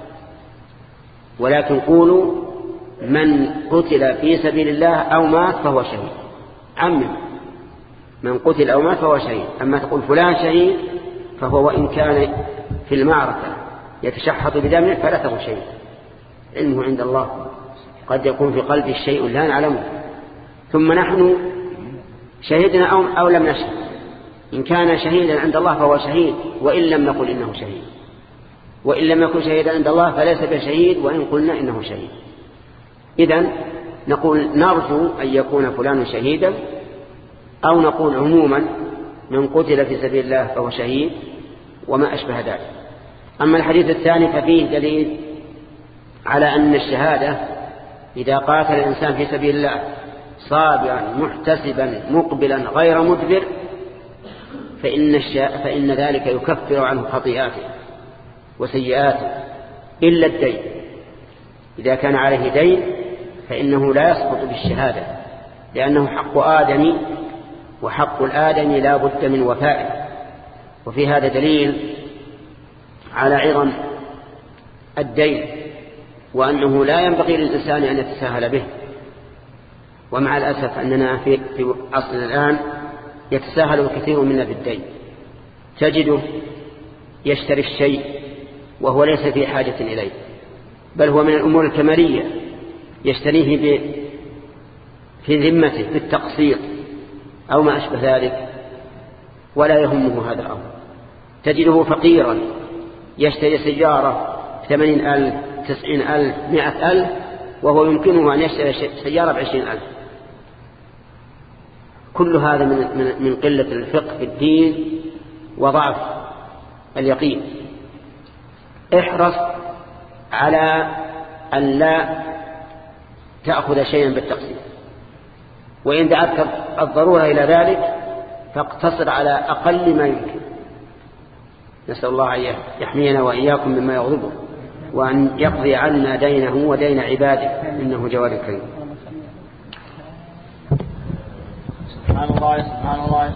ولكن قولوا من قتل في سبيل الله أو مات فهو شهيد، عمم من قتل أو مات فهو شهيد. أما تقول فلان شهيد فهو وإن كان في المعركة يتشحط بدمه فلا تقول شهيد، علمه عند الله، قد يكون في قلبه شيء لا نعلمه. ثم نحن شهدنا أو, أو لم نشهد، إن كان شهيدا عند الله فهو شهيد وإن لم نقل إنه شهيد، وإن لم يكن شهيدا عند الله فليس بشهيد وإن قلنا إنه شهيد. إذن نقول نرجو أن يكون فلان شهيدا، أو نقول عموما من قتل في سبيل الله فهو شهيد وما أشبه ذلك. أما الحديث الثاني ففيه دليل على أن الشهادة إذا قاتل الإنسان في سبيل الله صابرا محتسبا مقبلا غير مدبر فإن, الشا... فإن ذلك يكفر عنه خطيئاته وسيئاته إلا الدين. إذا كان عليه دين فإنه لا يسقط بالشهادة، لأنه حق آدم، وحق الآدم لا بد من وفائه. وفي هذا دليل على عظم الدين، وأنه لا ينبغي للإنسان أن يتساهل به. ومع الأسف أننا في عصرنا الآن يتساهل الكثير منا بالدين، تجده يشتري الشيء وهو ليس في حاجة إليه، بل هو من الأمور الكمالية يشتريه في ذمته بالتقسيط أو ما أشبه ذلك، ولا يهمه هذا الأمر. تجده فقيرا يشتري سيارة ثمانين ألف تسعين ألف مئة ألف وهو يمكنه أن يشتري سيارة بعشرين ألف. كل هذا من, من قلة الفقه في الدين وضعف اليقين. احرص على أن لا تأخذ شيئا بالتقسيط، وإن دعتك الضرورة إلى ذلك فاقتصر على أقل ما يمكن. نسأل الله أن يحمينا وإياكم مما يغضبه، وأن يقضي عنا دينه ودين عباده، إنه جواد كريم. سبحان الله سبحان الله.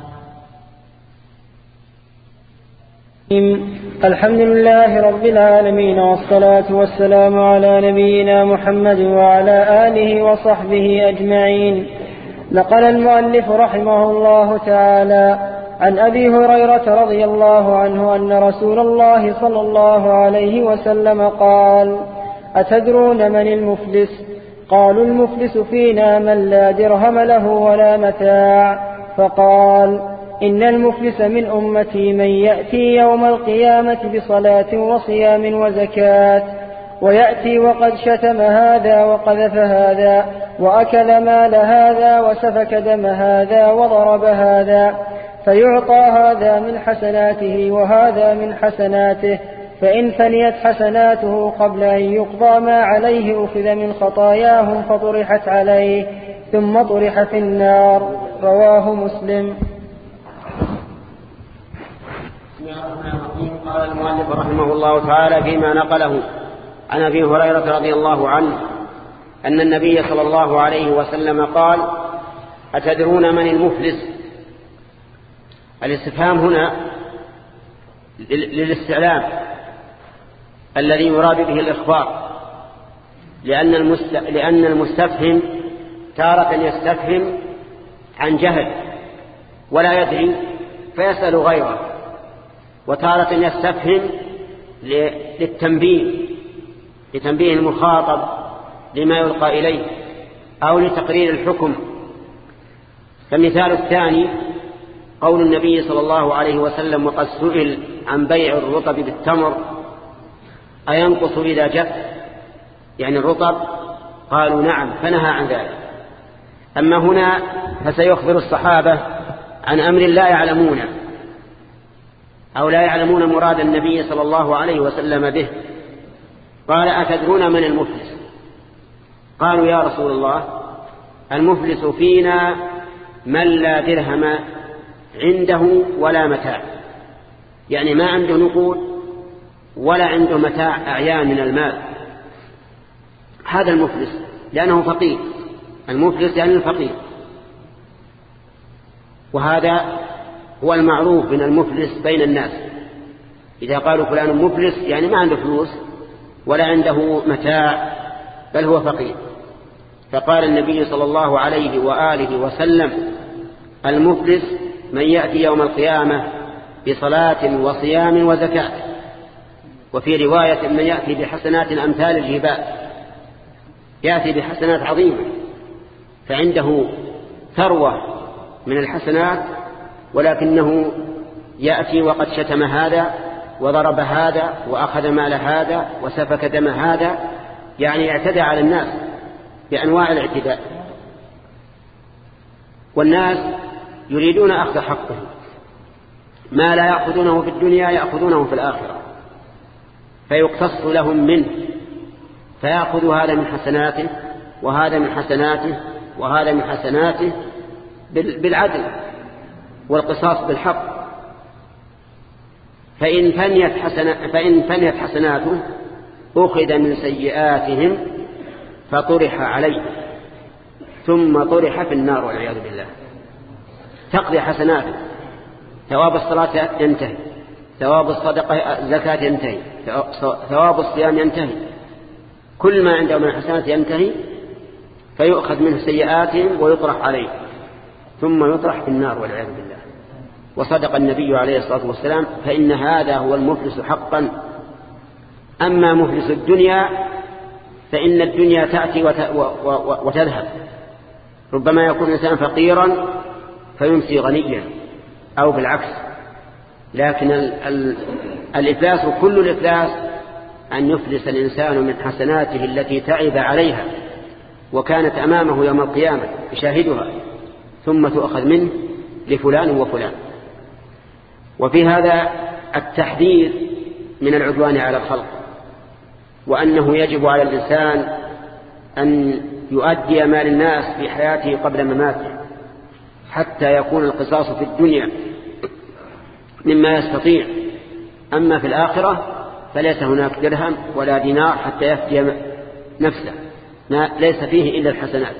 الحمد لله رب العالمين، والصلاة والسلام على نبينا محمد وعلى آله وصحبه أجمعين. نقل المؤلف رحمه الله تعالى عن أبي هريرة رضي الله عنه أن رسول الله صلى الله عليه وسلم قال: أتدرون من المفلس؟ قالوا: المفلس فينا من لا درهم له ولا متاع. فقال: إن المفلس من أمتي من يأتي يوم القيامة بصلاة وصيام وزكاة، ويأتي وقد شتم هذا وقذف هذا وأكل مال هذا وسفك دم هذا وضرب هذا، فيعطى هذا من حسناته وهذا من حسناته، فإن فنيت حسناته قبل أن يقضى ما عليه أخذ من خطاياهم فطرحت عليه ثم طرح في النار. رواه مسلم. قال المؤلف رحمه الله تعالى فيما نقله عن أبي هريرة رضي الله عنه أن النبي صلى الله عليه وسلم قال: أتدرون من المفلس؟ الاستفهام هنا للاستعلام الذي يراد به الإخبار، لأن لأن المستفهم تارة يستفهم عن جهل ولا يدري فيسأل غيره، وتارة يستفهم للتنبيه لتنبيه المخاطب لما يلقى إليه أو لتقرير الحكم. فالمثال الثاني قول النبي صلى الله عليه وسلم: وقد سئل عن بيع الرطب بالتمر أينقص إذا جف؟ يعني الرطب، قالوا نعم، فنهى عن ذلك. أما هنا فسيخبر الصحابة عن أمر لا يعلمونه أو لا يعلمون مراد النبي صلى الله عليه وسلم به. قال: أتدرون من المفلس؟ قالوا: يا رسول الله، المفلس فينا من لا درهم عنده ولا متاع، يعني ما عنده نقود ولا عنده متاع أعيان من المال. هذا المفلس لأنه فقير، المفلس يعني الفقير. وهذا هو المعروف من المفلس بين الناس، إذا قالوا فلان مفلس يعني ما عنده فلوس ولا عنده متاع بل هو فقير. فقال النبي صلى الله عليه وآله وسلم: المفلس من يأتي يوم القيامة بصلاة وصيام وزكاة. وفي رواية: من يأتي بحسنات أمثال الجبال، يأتي بحسنات عظيمة، فعنده ثروة من الحسنات، ولكنه يأتي وقد شتم هذا وضرب هذا وأخذ مال هذا وسفك دم هذا، يعني اعتدى على الناس بأنواع الاعتداء، والناس يريدون أخذ حقه، ما لا يأخذونه في الدنيا يأخذونه في الآخرة، فيقتص لهم منه، فيأخذ هذا من حسناته وهذا من حسناته وهذا من حسناته بالعدل والقصاص بالحق. فإن فنيت, حسنا فإن فنيت حسناته أخذ من سيئاتهم فطرح عليه ثم طرح في النار والعياذ بالله. تقضي حسناته، ثواب الصلاة ينتهي، ثواب الصدقة الزكاة ينتهي، ثواب الصيام ينتهي، كل ما عنده من الحسنات ينتهي، فيؤخذ منه سيئاتهم ويطرح عليه ثم يطرح في النار والعياذ بالله. وصدق النبي عليه الصلاة والسلام: فإن هذا هو المفلس حقا. أما مفلس الدنيا فإن الدنيا تأتي وتذهب، ربما يكون الإنسان فقيرا فيمسي غنيا أو بالعكس. لكن الإفلاس كل الإفلاس أن يفلس الإنسان من حسناته التي تعب عليها وكانت أمامه يوم القيامة يشاهدها، ثم تؤخذ منه لفلان وفلان. وفي هذا التحذير من العدوان على الخلق، وأنه يجب على الإنسان أن يؤدي مال الناس في حياته قبل مماته حتى يكون القصاص في الدنيا مما يستطيع، أما في الآخرة فليس هناك درهم ولا دينار حتى يفدي نفسه، ليس فيه إلا الحسنات.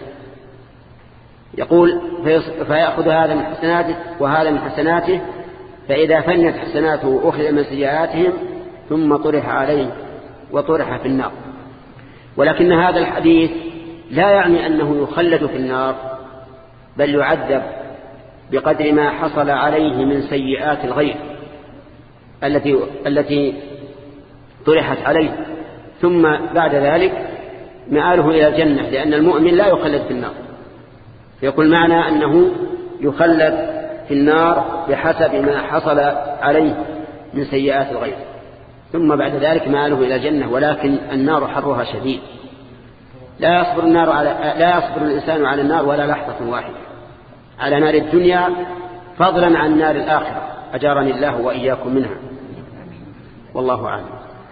يقول: فيأخذ هذا من حسناته وهذا من حسناته، فإذا فنت حسناته أخذ من سيئاتهم ثم طرح عليه وطرح في النار. ولكن هذا الحديث لا يعني أنه يخلد في النار، بل يعذب بقدر ما حصل عليه من سيئات الغير التي التي طرحت عليه، ثم بعد ذلك مآله إلى الجنة، لأن المؤمن لا يخلد في النار. يقول معنى أنه يخلد في النار بحسب ما حصل عليه من سيئات الغير، ثم بعد ذلك مآله إلى الجنة. ولكن النار حرها شديد، لا يصبر النار على لا يصبر الإنسان على النار ولا لحظة واحدة، على نار الدنيا فضلا عن نار الآخرة، أجارني الله وإياكم منها، والله أعلم.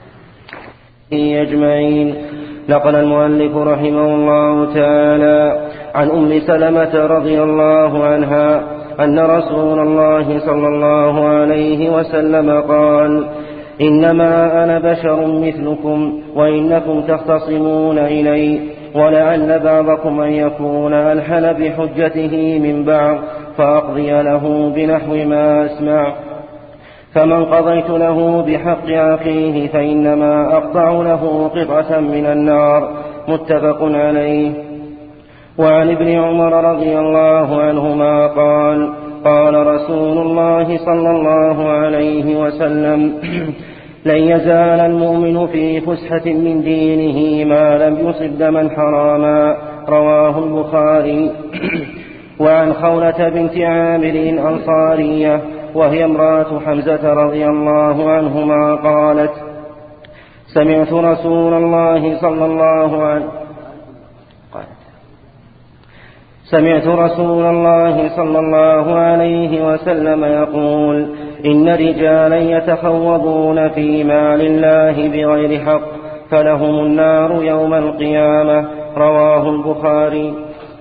أجمعين. نقل المؤلف رحمه الله تعالى عن أم سلمة رضي الله عنها أن رسول الله صلى الله عليه وسلم قال: إنما أنا بشر مثلكم وإنكم تختصمون إلي، ولعل بعضكم أن يكون ألحن بحجته من بعض فأقضي له بنحو ما أسمع، فمن قضيت له بحق أخيه فإنما أقطع له قطعة من النار. متفق عليه. وعن ابن عمر رضي الله عنهما قال: قال رسول الله صلى الله عليه وسلم: لن يزال المؤمن في فسحة من دينه ما لم يصب دما حراما. رواه البخاري. وعن خولة بنت عامر الأنصارية وهي امرأة حمزة رضي الله عنهما قالت: سمعت رسول الله صلى الله عليه سمعت رسول الله صلى الله عليه وسلم يقول: إن رجالا يتخوضون في مال الله بغير حق فلهم النار يوم القيامة. رواه البخاري.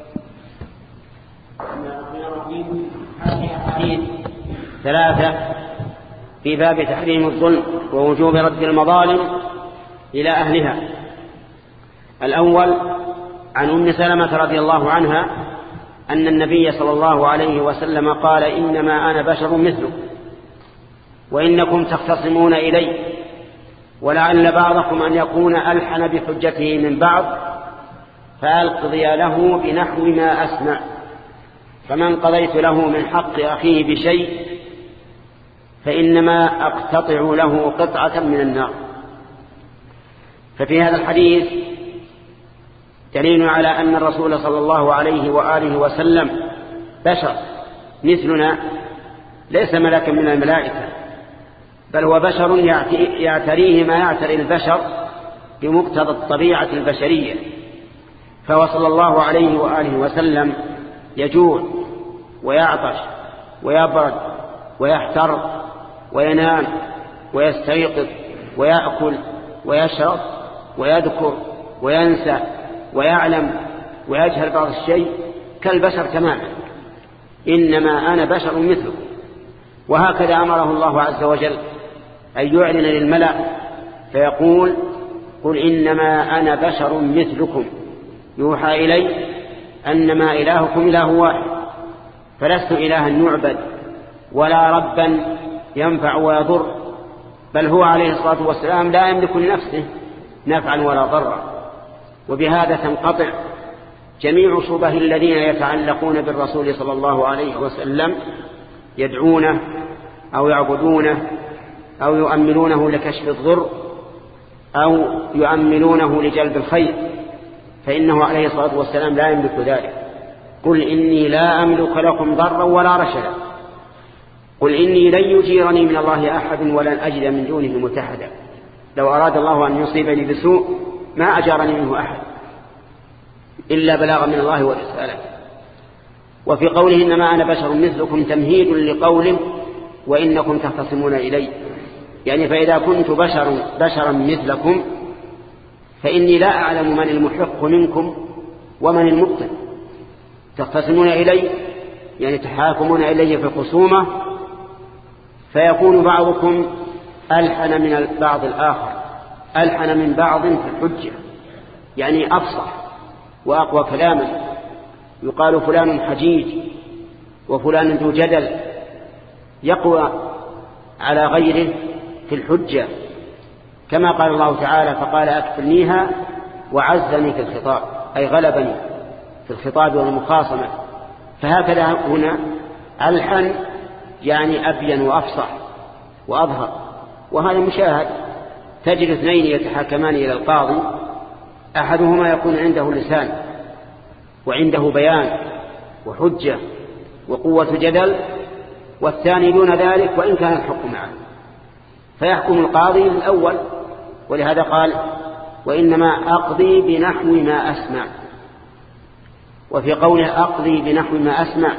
ثلاثة في باب تحريم الظلم ووجوب رد المظالم إلى أهلها. الأول عن أم سلمة رضي الله عنها أن النبي صلى الله عليه وسلم قال: إنما أنا بشر مثلكم وإنكم تختصمون إلي، ولعل بعضكم أن يكون ألحن بحجته من بعض فألقضي له بنحو ما أسمع، فمن قضيت له من حق أخيه بشيء فإنما أقتطع له قطعة من النار. ففي هذا الحديث دليل على أن الرسول صلى الله عليه وآله وسلم بشر مثلنا، ليس ملكا من الملائكة، بل هو بشر يعتريه ما يعتري البشر بمقتضى الطبيعة البشرية، فهو صلى الله عليه وآله وسلم يجوع ويعطش ويبرد ويحتر وينام ويستيقظ ويأكل ويشرب ويذكر وينسى ويعلم ويجهل بعض الشيء كالبشر تماما، إنما أنا بشر مثلكم. وهكذا أمره الله عز وجل أن يعلن للملأ فيقول قل إنما أنا بشر مثلكم يوحى إلي أنما إلهكم إله واحد، فلست إلها يعبد ولا ربا ينفع ويضر، بل هو عليه الصلاة والسلام لا يملك لنفسه نفعا ولا ضرا. وبهذا تنقطع جميع شبه الذين يتعلقون بالرسول صلى الله عليه وسلم يدعونه أو يعبدونه أو يؤملونه لكشف الضر أو يؤملونه لجلب الخير، فإنه عليه الصلاة والسلام لا يملك ذلك. قل إني لا أملك لكم ضرا ولا رشدا، قل إني لن يجيرني من الله أحد ولن أجد من دونه ملتحدا، لو أراد الله أن يصيبني بسوء ما أجارني منه أحد إلا بلاغا من الله ورساله. وفي قوله إنما أنا بشر مثلكم تمهيد لقوله وإنكم تختصمون إلي، يعني فإذا كنت بشر بشرا مثلكم فإني لا أعلم من المحق منكم ومن المبطل. تختصمون إلي يعني تحاكمون إلي في الخصومة، فيكون بعضكم ألحن من البعض الآخر، ألحن من بعض في الحجة، يعني أفصح وأقوى كلاما، يقال فلان حجيج وفلان ذو جدل، يقوى على غيره في الحجة، كما قال الله تعالى فقال أكفلنيها وعزني في الخطاب، أي غلبني في الخطاب والمخاصمة. فهكذا هنا ألحن يعني أبين وأفصح وأظهر، وهذا مشاهد. تجد اثنين يتحاكمان إلى القاضي، أحدهما يكون عنده لسان وعنده بيان وحجة وقوة جدل، والثاني دون ذلك وإن كان الحق معه، فيحكم القاضي الأول. ولهذا قال وإنما أقضي بنحو ما أسمع. وفي قوله أقضي بنحو ما أسمع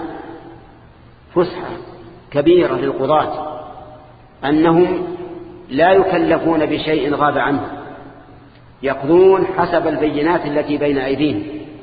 فسحة كبيرة للقضاة، أنهم لا يكلفون بشيء غاب عنه، يقضون حسب البينات التي بين أيديهم،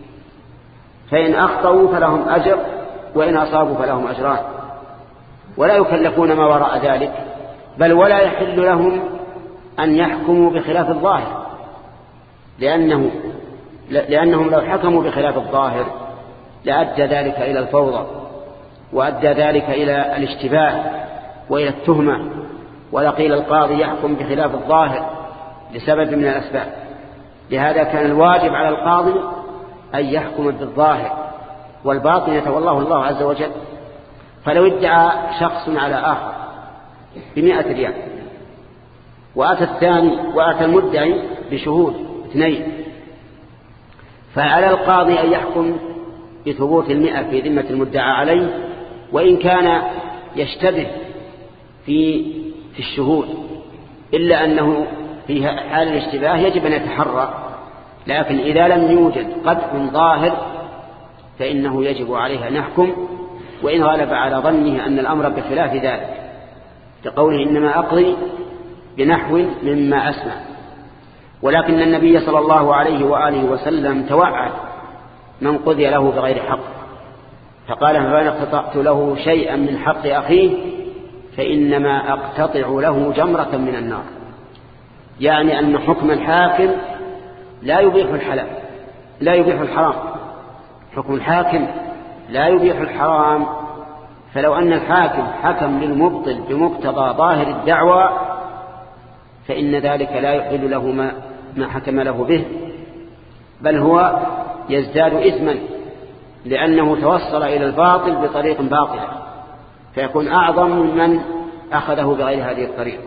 فإن أخطأوا فلهم أجر وإن أصابوا فلهم أجران، ولا يكلفون ما وراء ذلك، بل ولا يحل لهم أن يحكموا بخلاف الظاهر، لأنه لأنهم لو حكموا بخلاف الظاهر لأدى ذلك إلى الفوضى، وأدى ذلك إلى الاشتباه وإلى التهمة، ولقيل القاضي يحكم بخلاف الظاهر لسبب من الأسباب. لهذا كان الواجب على القاضي أن يحكم بالظاهر، والباطن يتولاه الله عز وجل. فلو ادعى شخص على آخر بمئة ريال وأتى الثاني وأتى المدعي بشهود اثنين، فعلى القاضي أن يحكم بثبوت المئة في ذمة المدعى عليه، وإن كان يشتبه في في الشهود، إلا أنه في حال الاشتباه يجب أن يتحرى. لكن إذا لم يوجد قدح ظاهر فإنه يجب عليه أن يحكم، وإن غلب على ظنه أن الأمر بخلاف ذلك، لقوله إنما أقضي بنحو مما أسمع. ولكن النبي صلى الله عليه وآله وسلم توعد من قضي له بغير حق، فقال فإن اقتطعت له شيئا من حق أخيه فإنما أقتطع له جمرة من النار، يعني أن حكم الحاكم لا يبيح الحلال لا يبيح الحرام، حكم الحاكم لا يبيح الحرام. فلو أن الحاكم حكم للمبطل بمقتضى ظاهر الدعوى فإن ذلك لا يحل له ما, ما حكم له به، بل هو يزداد إثما لأنه توصل إلى الباطل بطريق باطلة، فيكون أعظم من أخذه بغير هذه الطريق.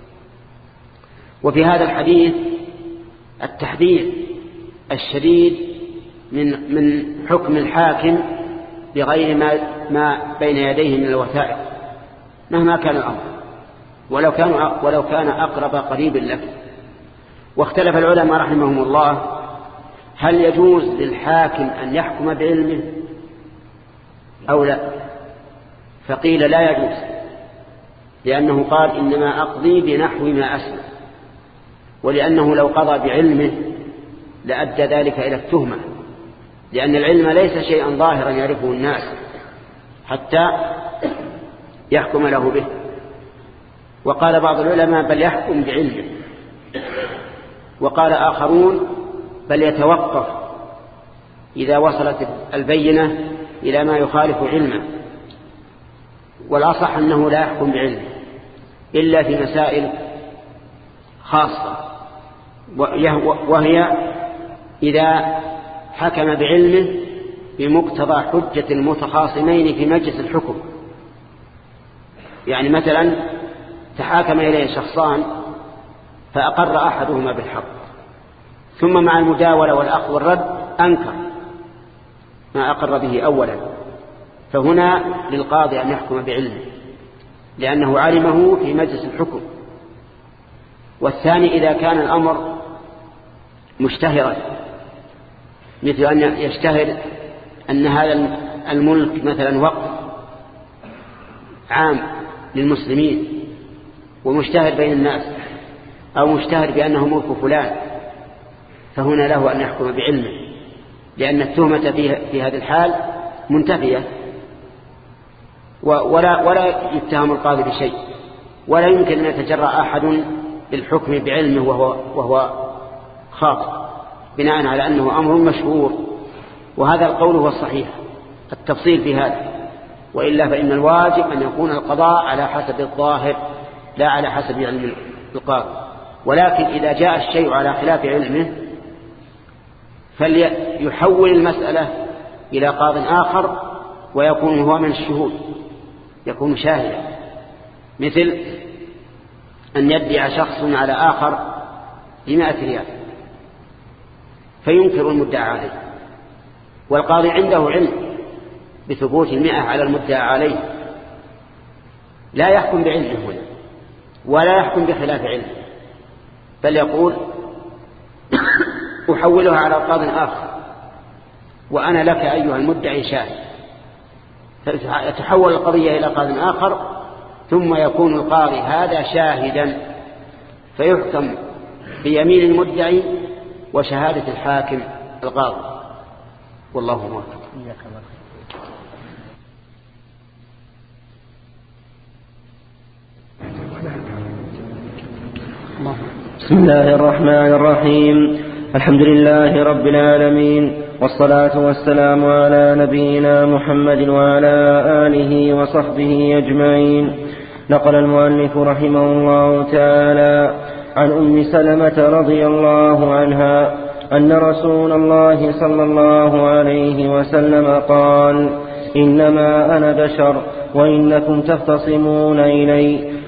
وفي هذا الحديث التحذير الشديد من من حكم الحاكم بغير ما, ما بين يديه من الوثائق مهما كان الأمر، ولو كان ولو كان أقرب قريب لك. واختلف العلماء رحمهم الله هل يجوز للحاكم أن يحكم بعلمه أو لا؟ فقيل لا يجوز، لأنه قال إنما أقضي بنحو ما أسمع، ولأنه لو قضى بعلمه لأدى ذلك إلى التهمة، لأن العلم ليس شيئا ظاهرا يعرفه الناس حتى يحكم له به. وقال بعض العلماء بل يحكم بعلمه، وقال آخرون بل يتوقف إذا وصلت البينة إلى ما يخالف علمه. والأصح أنه لا يحكم بعلمه إلا في مسائل خاصة، وهي إذا حكم بعلمه بمقتضى حجة المتخاصمين في مجلس الحكم. يعني مثلا تحاكم إليه شخصان فأقر أحدهما بالحق، ثم مع المجاولة والأخذ والرد أنكر ما أقر به أولا، فهنا للقاضي أن يحكم بعلمه لأنه علمه في مجلس الحكم. والثاني إذا كان الأمر مشتهرا، مثل أن يشتهر أن هذا الملك مثلا وقف عام للمسلمين ومشتهر بين الناس، أو مشتهر بأنه ملك فلان، فهنا له أن يحكم بعلمه، لأن التهمة في هذه الحال منتفية، ولا, ولا يتهم القاضي بشيء، ولا يمكن أن يتجرأ أحد بالحكم بعلمه وهو, وهو خاطئ بناء على أنه أمر مشهور. وهذا القول هو الصحيح، التفصيل في هذا، وإلا فإن الواجب أن يكون القضاء على حسب الظاهر لا على حسب علم القاضي. ولكن إذا جاء الشيء على خلاف علمه فليحول المسألة إلى قاض آخر ويكون هو من الشهود، يكون شاهدا، مثل أن يدعي شخص على آخر بمائة ريال فينكر المدعى عليه، والقاضي عنده علم بثبوت المئة على المدعى عليه، لا يحكم بعلمه هنا ولا يحكم بخلاف علمه، بل يقول أحولها على قاض آخر وأنا لك أيها المدعي شاهد، فتحول القضية إلى قاض آخر، ثم يكون القاضي هذا شاهدا فيحكم بيمين المدعي وشهادة الحاكم القاضي، والله موفق. بسم الله الرحمن الرحيم. الحمد لله رب العالمين، والصلاة والسلام على نبينا محمد وعلى آله وصحبه أجمعين. نقل المؤلف رحمه الله تعالى عن أم سلمة رضي الله عنها أن رسول الله صلى الله عليه وسلم قال: إنما أنا بشر وإنكم تختصمون إلي.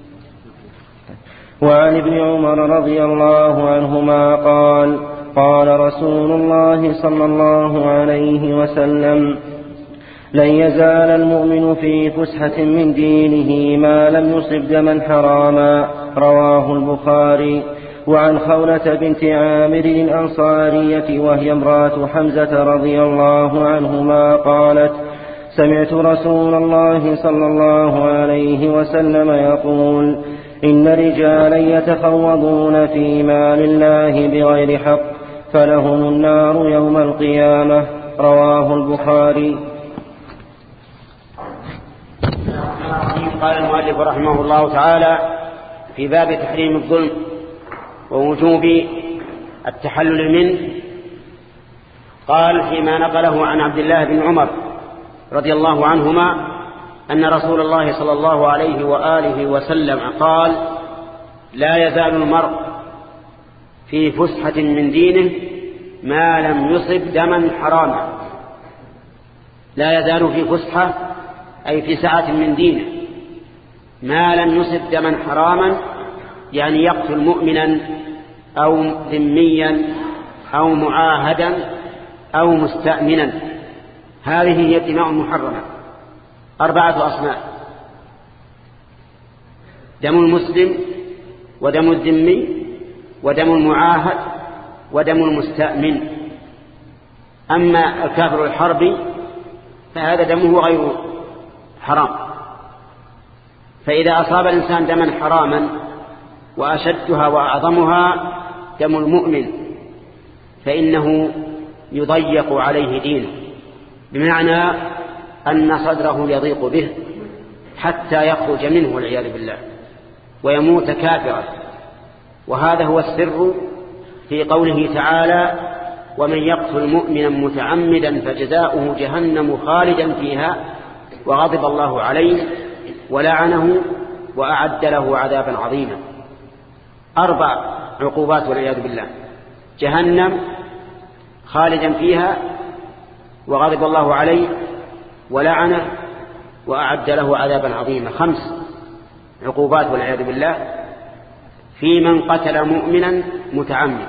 وعن ابن عمر رضي الله عنهما قال: قال رسول الله صلى الله عليه وسلم: لن يزال المؤمن في فسحة من دينه ما لم يصب دما حراما. رواه البخاري. وعن خولة بنت عامر الأنصارية وهي امرأة حمزة رضي الله عنهما قالت: سمعت رسول الله صلى الله عليه وسلم يقول: إن رجالا يتخوضون في مال الله بغير حق فلهم النار يوم القيامة. رواه البخاري. قال المؤلف رحمه الله تعالى في باب تحريم الظلم ووجوب التحلل منه، قال فيما نقله عن عبد الله بن عمر رضي الله عنهما أن رسول الله صلى الله عليه وآله وسلم قال: لا يزال المرء في فسحة من دينه ما لم يصب دما حراما. لا يزال في فسحة أي في سعة من دينه ما لم يصب دما حراما، يعني يقتل مؤمنا أو ذميا أو معاهدا أو مستأمنا. هذه هي الدماء المحرمة، أربعة أصناف: دم المسلم، ودم الذمي، ودم المعاهد، ودم المستأمن. أما الكافر الحربي فهذا دمه غير حرام. فإذا أصاب الإنسان دما حراما وأشدها وأعظمها دم المؤمن فإنه يضيق عليه دينه، بمعنى أن صدره يضيق به حتى يخرج منه والعياذ بالله ويموت كافرا. وهذا هو السر في قوله تعالى: ومن يقتل مؤمنا متعمدا فجزاؤه جهنم خالدا فيها وغضب الله عليه ولعنه وأعد له عذابا عظيما. أربع عقوبات والعياذ بالله: جهنم خالدا فيها وغضب الله عليه ولعنه وأعد له عذابا عظيما. خمس عقوبات والعياذ بالله في من قتل مؤمنا متعمدا،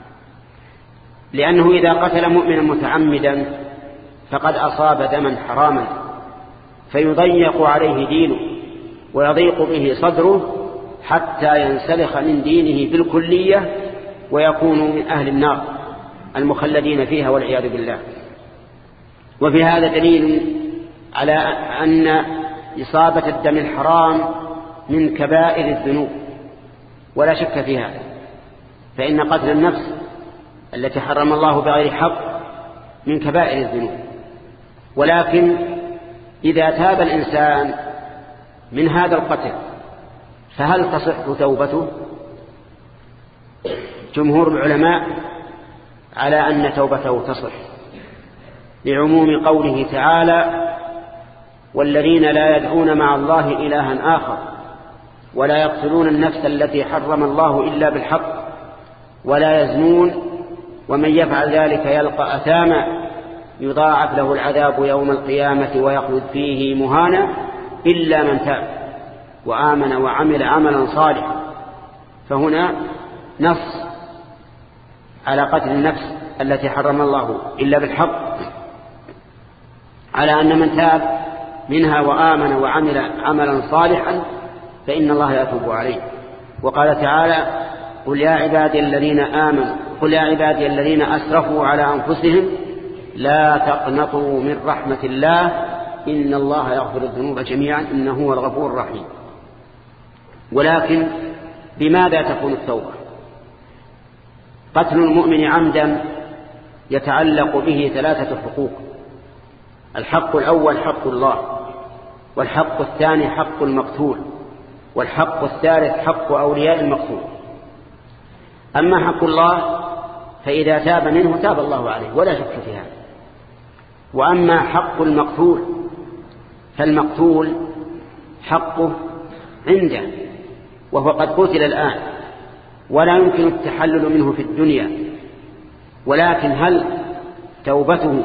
لأنه إذا قتل مؤمنا متعمدا فقد أصاب دما حراما فيضيق عليه دينه ويضيق به صدره حتى ينسلخ من دينه بالكلية ويكون من أهل النار المخلدين فيها والعياذ بالله. وفي هذا دليل على أن إصابة الدم الحرام من كبائر الذنوب ولا شك في هذا، فإن قتل النفس التي حرم الله بغير حق من كبائر الذنوب. ولكن إذا تاب الإنسان من هذا القتل فهل تصح توبته؟ جمهور العلماء على أن توبته تصح، لعموم قوله تعالى: والذين لا يدعون مع الله إلها آخر ولا يقتلون النفس التي حرم الله إلا بالحق ولا يزنون ومن يفعل ذلك يلقى أثاما يضاعف له العذاب يوم القيامة ويخلد فيه مهانا إلا من تاب وآمن وعمل عملا صالحا. فهنا نص على قتل النفس التي حرم الله إلا بالحق، على أن من تاب منها وآمن وعمل عملا صالحا فإن الله يتوب عليه. وقال تعالى: قل يا عبادي الذين آمنوا قل يا عبادي الذين أسرفوا على أنفسهم لا تقنطوا من رحمة الله إن الله يغفر الذنوب جميعا إنه هو الغفور الرحيم. ولكن بماذا تكون التوبة؟ قتل المؤمن عمدا يتعلق به ثلاثة حقوق: الحق الأول حق الله، والحق الثاني حق المقتول، والحق الثالث حق أولياء المقتول. أما حق الله فإذا تاب منه تاب الله عليه ولا شك في هذا. وأما حق المقتول فالمقتول حقه عنده وهو قد قتل الآن ولا يمكن التحلل منه في الدنيا، ولكن هل توبته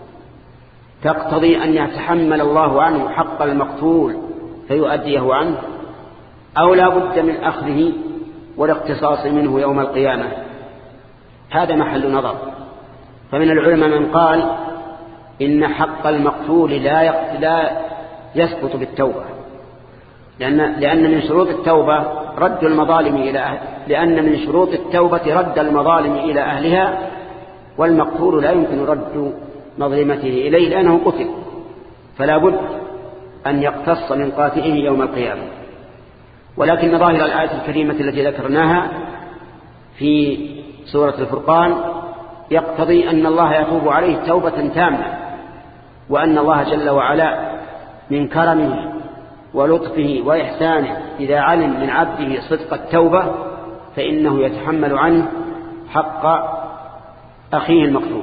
تقتضي أن يتحمل الله عنه حق المقتول فيؤديه عنه، أو لا بد من أخذه والاقتصاص منه يوم القيامة؟ هذا محل نظر. فمن العلماء من قال إن حق المقتول لا لا يسقط بالتوبة، لأن لأن من شروط التوبة رد المظالم إلى أهل لأن من شروط التوبة رد المظالم إلى أهلها، والمقتول لا يمكن رد مظلمته إليه لأنه قتل، فلا بد أن يقتص من قاتله يوم القيامة. ولكن ظاهر الآية الكريمة التي ذكرناها في سورة الفرقان يقتضي أن الله يتوب عليه توبة تامة، وأن الله جل وعلا من كرمه ولطفه وإحسانه إذا علم من عبده صدق التوبة فإنه يتحمل عنه حق أخيه المقتول.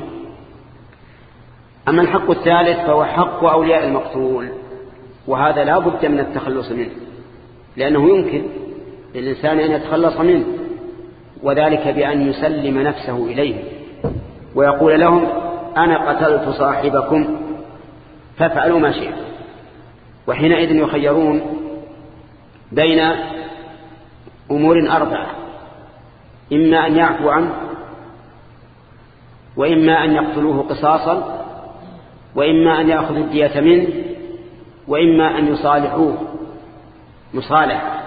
أما الحق الثالث فهو حق أولياء المقتول، وهذا لا بد من التخلص منه، لأنه يمكن للإنسان أن يتخلص منه، وذلك بأن يسلم نفسه إليه ويقول لهم: أنا قتلت صاحبكم فافعلوا ما شئتم. وحينئذ يخيرون بين أمور أربعة: إما أن يعفو عنه، وإما أن يقتلوه قصاصا، وإما أن يأخذ الدية منه، وإما أن يصالحوه مصالح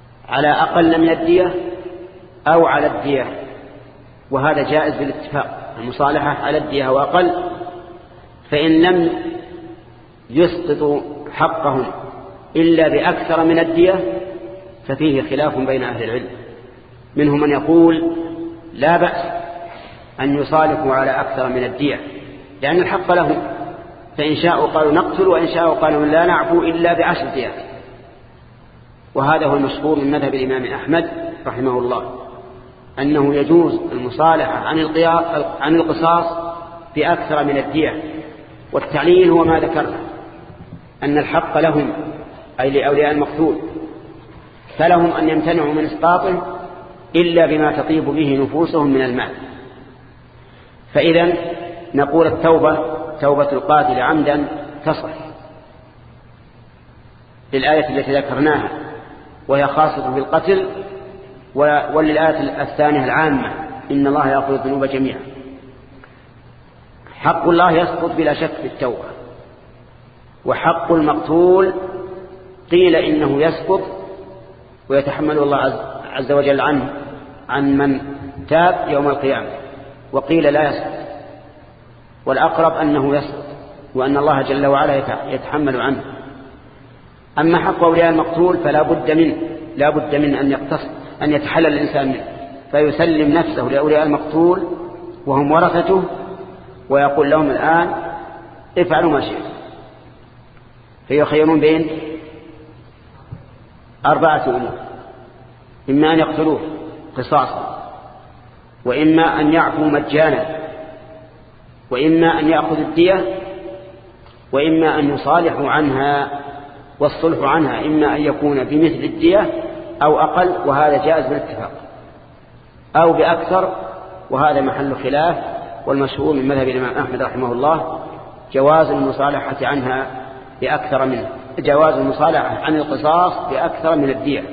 على أقل من الدية أو على الدية، وهذا جائز بالاتفاق. المصالحة على الدية وأقل، فإن لم يسقطوا حقهم إلا بأكثر من الدية ففيه خلاف بين أهل العلم. منهم من يقول لا بأس أن يصالحوا على أكثر من الدية لأن الحق لهم، فإن شاءوا قالوا نقتل وإن شاءوا قالوا لا نعفو إلا بعشر ديات. وهذا هو المشهور من مذهب الإمام أحمد رحمه الله، أنه يجوز المصالحة عن القصاص بأكثر من الدية. والتعليل هو ما ذكرنا، أن الحق لهم أي لأولياء المقتول، فلهم أن يمتنعوا من إسقاطه إلا بما تطيب به نفوسهم من المال. فإذا نقول التوبة توبة القاتل عمدا تصح للآية التي ذكرناها وهي خاصة بالقتل، وللآية الثانية العامة إن الله يأخذ الذنوب جميعا. حق الله يسقط بلا شك في التوبة، وحق المقتول قيل إنه يسقط ويتحمل الله عز وجل عنه عن من تاب يوم القيامة، وقيل لا يسقط، والأقرب أنه يسقط وأن الله جل وعلا يتحمل عنه. أما حق أولياء المقتول فلا بد منه لا بد من أن يقتص أن يتحلل الإنسان منه، فيسلم نفسه لأولياء المقتول وهم ورثته ويقول لهم الآن افعلوا ما شئتم، فيخيرون بين أربعة أمور: إما أن يقتلوه قصاصا، وإما أن يعفوا مجانا، وإما أن يأخذوا الدية، وإما أن يصالحوا عنها. والصلح عنها إما أن يكون بمثل الدية أو أقل، وهذا جائز بالاتفاق، أو بأكثر، وهذا محل خلاف. والمشهور من مذهب الإمام أحمد رحمه الله جواز المصالحة عنها بأكثر منه جواز المصالحة عن القصاص بأكثر من الدية.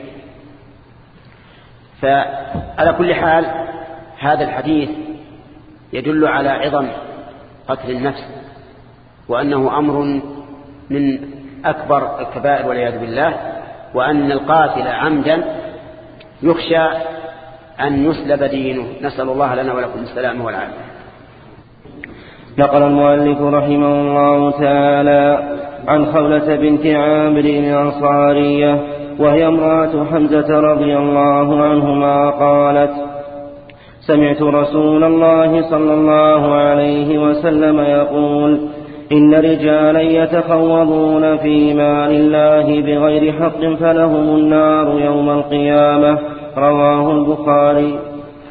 فعلى كل حال هذا الحديث يدل على عظم قتل النفس، وأنه أمر من أكبر الكبائر والعياذ بالله، وأن القاتل عمدا يخشى أن يسلب دينه. نسأل الله لنا ولكم السلام والعافية. نقل المؤلف رحمه الله تعالى عن خولة بنت عامر الأنصارية وهي امرأة حمزة رضي الله عنهما قالت: سمعت رسول الله صلى الله عليه وسلم يقول: إن رجالا يتخوضون في مال الله بغير حق فلهم النار يوم القيامة. رواه البخاري.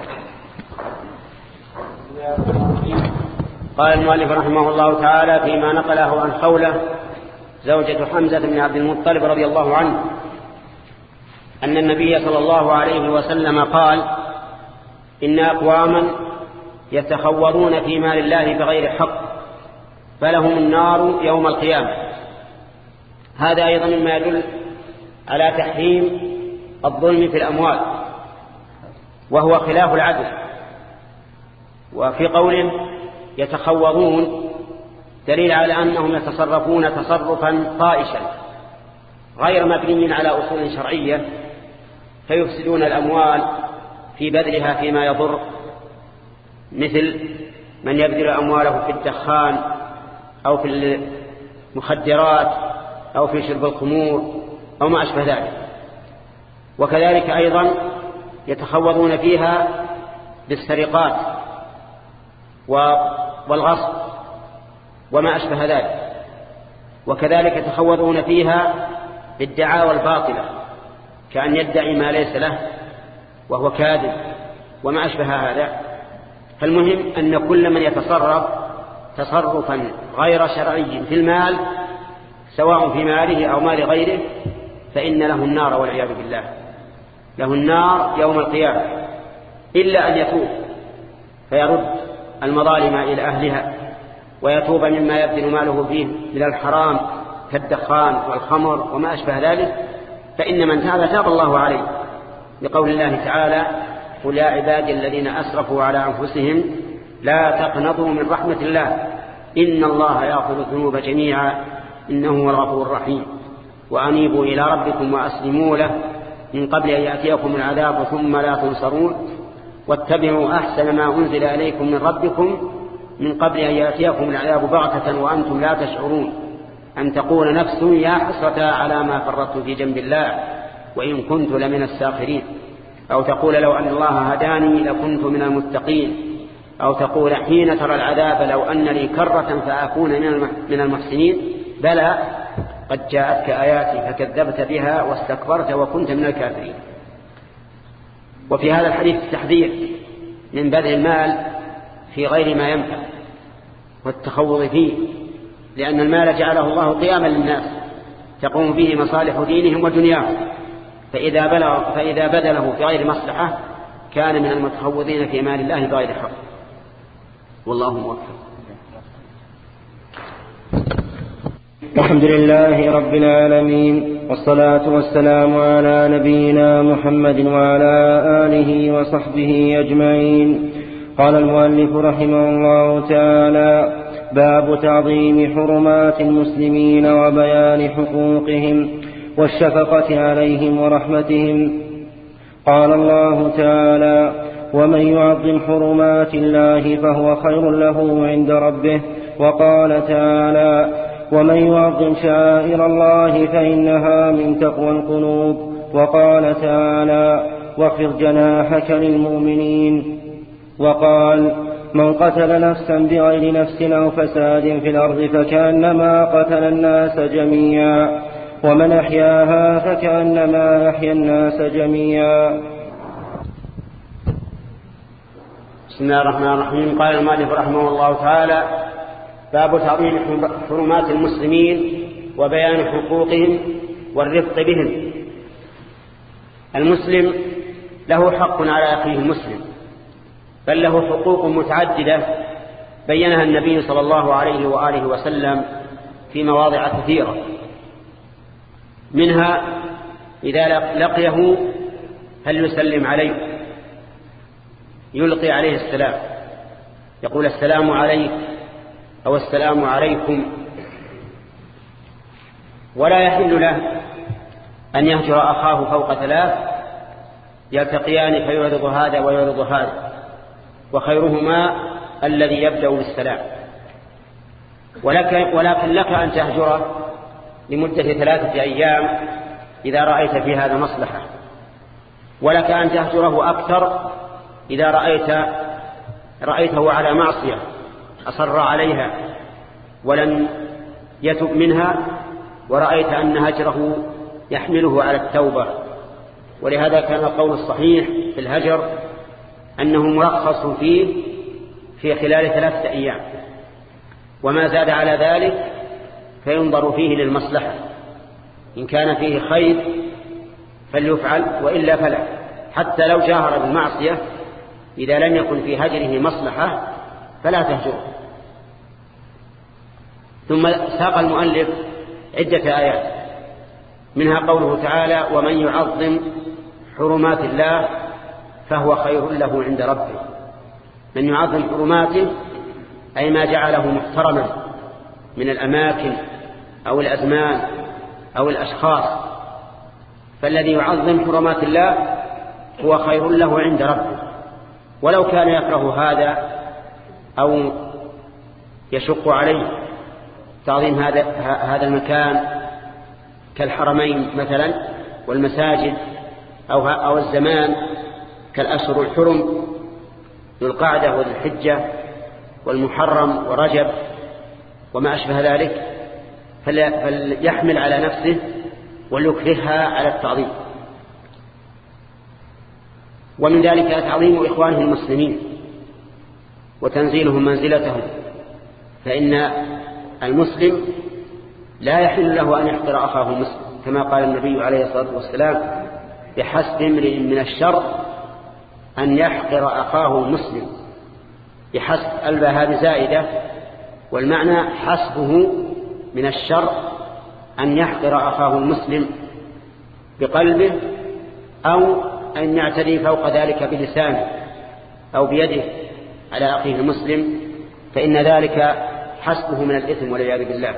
قال المؤلف رحمه الله تعالى فيما نقله عن خولة زوجة حمزة بن عبد المطلب رضي الله عنه أن النبي صلى الله عليه وسلم قال: إن أقواما يتخوضون في مال الله بغير حق فلهم النار يوم القيامة. هذا أيضا مما يدل على تحريم الظلم في الأموال، وهو خلاف العدل. وفي قول يتخوضون دليل على أنهم يتصرفون تصرفا طائشا غير مبني على أصول شرعية، فيفسدون الأموال في بذلها فيما يضر، مثل من يبذل أمواله في الدخان أو في المخدرات أو في شرب الخمور أو ما أشبه ذلك. وكذلك أيضا يتخوضون فيها بالسرقات والغصب وما أشبه ذلك. وكذلك يتخوضون فيها بالدعاوى الباطلة، كأن يدعي ما ليس له وهو كاذب وما أشبه هذا. فالمهم أن كل من يتصرف تصرفا غير شرعي في المال سواء في ماله أو مال غيره فإن له النار والعياذ بالله، له النار يوم القيامة، إلا أن يتوب فيرد المظالم إلى أهلها ويتوب مما يبذل ماله فيه من الحرام كالدخان والخمر وما أشبه ذلك، فإن من تاب تاب الله عليه، لقول الله تعالى: قل يا عبادي الذين أسرفوا على أنفسهم لا تقنطوا من رحمة الله إن الله يغفر الذنوب جميعا إنه هو الغفور الرحيم وأنيبوا إلى ربكم وأسلموا له من قبل أن يأتيكم العذاب ثم لا تنصرون واتبعوا أحسن ما أنزل إليكم من ربكم من قبل أن يأتيكم العذاب بغتة وأنتم لا تشعرون أن تقول نفس يا حسرة على ما فرطت في جنب الله وإن كنت لمن الساخرين، أو تقول لو أن الله هداني لكنت من المتقين، أو تقول حين ترى العذاب لو أن لي كرة فأكون من المحسنين. بلى قد جاءتك آياتي فكذبت بها واستكبرت وكنت من الكافرين. وفي هذا الحديث التحذير من بذل المال في غير ما ينفع والتخوض فيه، لأن المال جعله الله قياما للناس تقوم به مصالح دينهم ودنياهم، فإذا, بلغ فإذا بذله في غير مصلحة كان من المتخوضين في مال الله بغير حق. والله موفق. الحمد لله رب العالمين، والصلاة والسلام على نبينا محمد وعلى آله وصحبه أجمعين. قال المؤلف رحمه الله تعالى: باب تعظيم حرمات المسلمين وبيان حقوقهم والشفقة عليهم ورحمتهم. قال الله تعالى: ومن يعظم حرمات الله فهو خير له عند ربه. وقال تعالى: ومن يعظم شعائر الله فإنها من تقوى القلوب. وقال تعالى: واخفض جناحك للمؤمنين. وقال: من قتل نفسا بغير نفس أو فساد في الأرض فكأنما قتل الناس جميعا، ومن أحياها فكأنما أحيا الناس جميعا. بسم الله الرحمن الرحيم. قال المؤلف رحمه الله تعالى: باب تعظيم حرمات المسلمين وبيان حقوقهم والرفق بهم. المسلم له حق على أخيه المسلم، بل له حقوق متعددة بينها النبي صلى الله عليه وآله وسلم في مواضع كثيرة. منها إذا لقيه هل يسلم عليه، يلقي عليه السلام، يقول السلام عليك أو السلام عليكم. ولا يحل له أن يهجر أخاه فوق ثلاث يلتقيان فيعرض هذا ويعرض هذا، وخيرهما الذي يبدأ بالسلام. ولك ولكن لك أن تهجره لمدة ثلاثة أيام إذا رأيت في هذا مصلحة، ولك أن تهجره أكثر إذا رأيت رأيته على معصية أصر عليها ولم يتب منها، ورأيت أن هجره يحمله على التوبة. ولهذا كان القول الصحيح في الهجر أنه مرخص فيه في خلال ثلاثة أيام، وما زاد على ذلك فينظر فيه للمصلحة، إن كان فيه خير فليفعل وإلا فلا، حتى لو جاهر بالمعصية إذا لم يكن في هجره مصلحة فلا تهجره. ثم ساق المؤلف عدة آيات، منها قوله تعالى: ومن يعظم حرمات الله فهو خير له عند ربه. من يعظم حرماته أي ما جعله محترما من الأماكن أو الأزمان أو الأشخاص، فالذي يعظم حرمات الله هو خير له عند ربه، ولو كان يكره هذا أو يشق عليه تعظيم هذا هذا المكان كالحرمين مثلا والمساجد أو أو الزمان كالأشهر الحرم ذو القعدة والحجة والمحرم ورجب وما أشبه ذلك، فليحمل على نفسه وليكرهها على التعظيم. ومن ذلك تعظيم إخوانه المسلمين وتنزيلهم منزلتهم، فإن المسلم لا يحل له أن يحقر أخاه المسلم، كما قال النبي عليه الصلاة والسلام: بحسب امرئ من الشر أن يحقر أخاه المسلم. بحسب الباء هذه زائدة، والمعنى حسبه من الشر أن يحقر أخاه المسلم بقلبه أو أن يعتدي فوق ذلك بلسانه أو بيده على أخيه المسلم، فإن ذلك حسبه من الإثم والعياذ بالله.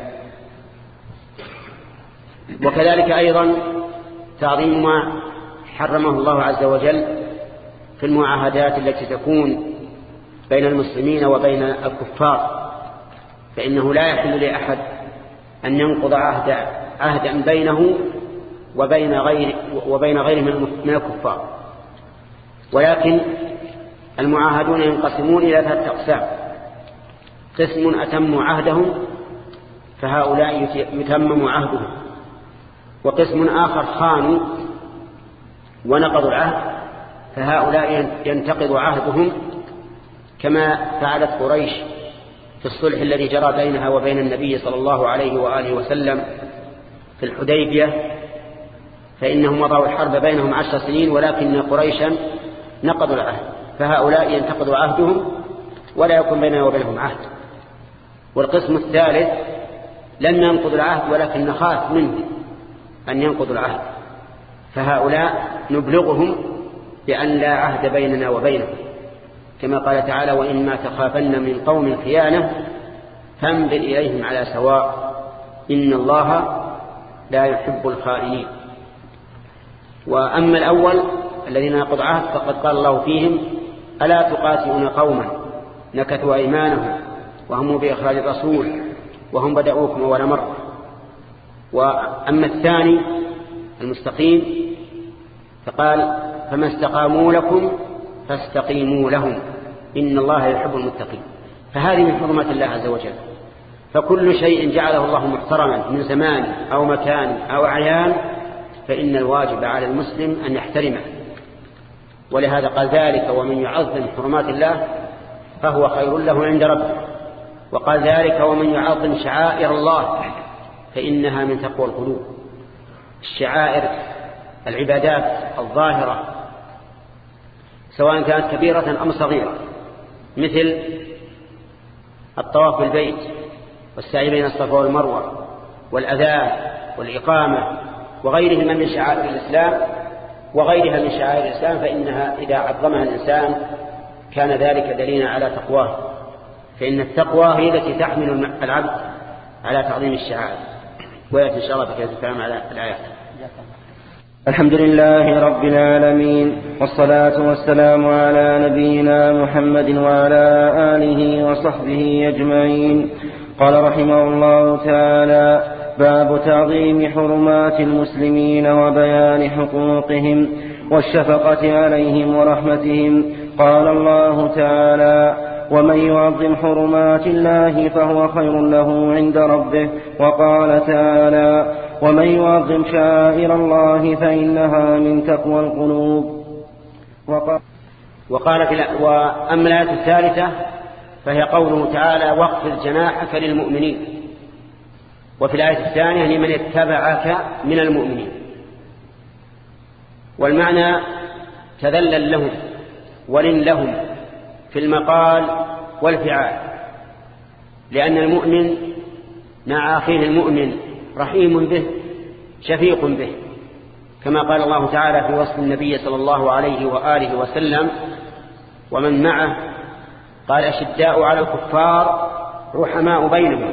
وكذلك أيضا تعظيم ما حرمه الله عز وجل في المعاهدات التي تكون بين المسلمين وبين الكفار، فإنه لا يحل لأحد أن ينقض عهد عهدا بينه وبين غير وبين غيره من الكفار. ولكن المعاهدون ينقسمون إلى ثلاثة أقسام: قسم أتموا عهدهم فهؤلاء يتمم عهدهم، وقسم آخر خانوا ونقضوا العهد فهؤلاء ينتقض عهدهم، كما فعلت قريش في الصلح الذي جرى بينها وبين النبي صلى الله عليه وآله وسلم في الحديبية، فإنهم وضعوا الحرب بينهم عشر سنين ولكن قريشا نقضوا العهد، فهؤلاء ينتقضوا عهدهم ولا يكون بيننا وبينهم عهد. والقسم الثالث لم ينقضوا العهد ولكن نخاف منهم أن ينقضوا العهد، فهؤلاء نبلغهم بأن لا عهد بيننا وبينهم، كما قال تعالى: وإما تخافن من قوم خيانة فانبذ إليهم على سواء إن الله لا يحب الخائنين. وأما الأول الذين نقضوا عهد فقد قال الله فيهم: ألا تقاتلون قوما نكثوا أيمانهم وهم بإخراج الرسول وهم بدأوكم أول مرة. وأما الثاني المستقيم فقال: فما استقاموا لكم فاستقيموا لهم إن الله يحب المتقين. فهذه من حرمات الله عز وجل، فكل شيء جعله الله محترما من زمان أو مكان أو أعيان فإن الواجب على المسلم أن يحترمه. ولهذا قال ذلك: ومن يعظم حرمات الله فهو خير له عند ربه. وقال ذلك: ومن يعظم شعائر الله فإنها من تقوى القلوب. الشعائر العبادات الظاهرة سواء كانت كبيرة أم صغيرة، مثل الطواف بالبيت والسعي بين الصفا والمروة والأذان والإقامة وغيرها من شعائر الإسلام وغيرها من شعائر الإسلام، فإنها إذا عظمها الإنسان كان ذلك دليلا على تقواه، فإن التقوى هي التي تحمل العبد على تعظيم الشعائر. ويأتي إن شاء الله بكذا الكلام على الآيات. الحمد لله رب العالمين، والصلاة والسلام على نبينا محمد وعلى آله وصحبه أجمعين. قال رحمه الله تعالى: باب تعظيم حرمات المسلمين وبيان حقوقهم والشفقة عليهم ورحمتهم. قال الله تعالى: ومن يعظم حرمات الله فهو خير له عند ربه. وقال تعالى: ومن يعظم شعائر الله فإنها من تقوى القلوب. وقال, وقال في وأما الآية الثالثة فهي قوله تعالى: واخفض جناحك للمؤمنين. وفي الآية الثانية: لمن اتبعك من المؤمنين. والمعنى تذلل لهم ولن لهم في المقال والفعال، لأن المؤمن مع أخيه المؤمن رحيم به شفيق به، كما قال الله تعالى في وصف النبي صلى الله عليه وآله وسلم ومن معه، قال: أشداء على الكفار رحماء بينهم.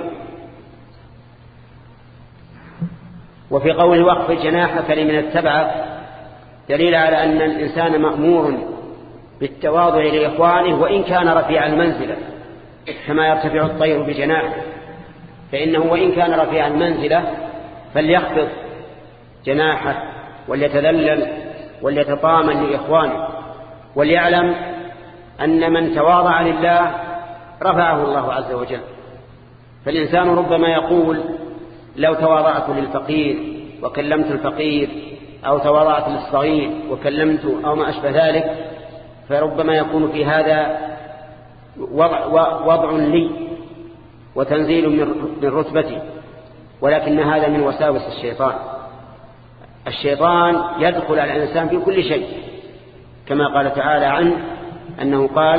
وفي قول واخفض جناحك لمن اتبعك دليل على أن الإنسان مأمور بالتواضع لإخوانه وإن كان رفيع المنزلة، كما يرتفع الطير بجناحه، فإنه وإن كان رفيع المنزلة فليخفض جناحه وليتذلل وليتطامن لإخوانه، وليعلم أن من تواضع لله رفعه الله عز وجل. فالإنسان ربما يقول: لو تواضعت للفقير وكلمت الفقير، أو تواضعت للصغير وكلمت، أو ما أشبه ذلك، فربما يكون في هذا وضع, وضع لي وتنزيل من رتبتي، ولكن هذا من وساوس الشيطان. الشيطان يدخل على الإنسان في كل شيء، كما قال تعالى عنه أنه قال: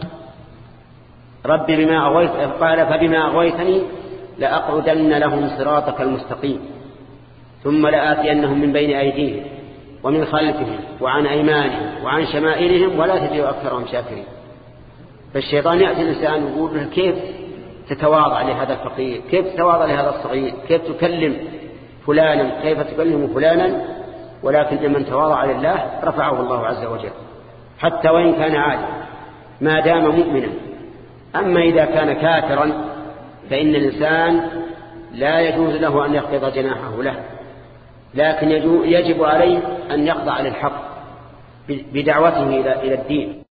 رب بما أغويت قال فبما أغويتني لأقعدن لهم صراطك المستقيم ثم لآتينهم من بين أيديهم ومن خلفهم وعن أيمانهم وعن شمائلهم ولا تجد أكثرهم شاكرين. فالشيطان يأتي الإنسان ويقول له: كيف تتواضع لهذا الفقير، كيف تتواضع لهذا الصغير، كيف تكلم فلانا، كيف تكلم فلانا، ولكن من تواضع لله رفعه الله عز وجل. حتى وإن كان عالما ما دام مؤمنا. أما إذا كان كافرا فإن الإنسان لا يجوز له أن يخفض جناحه له، لكن يجب عليه أن يخضع للحق بدعوته إلى الدين.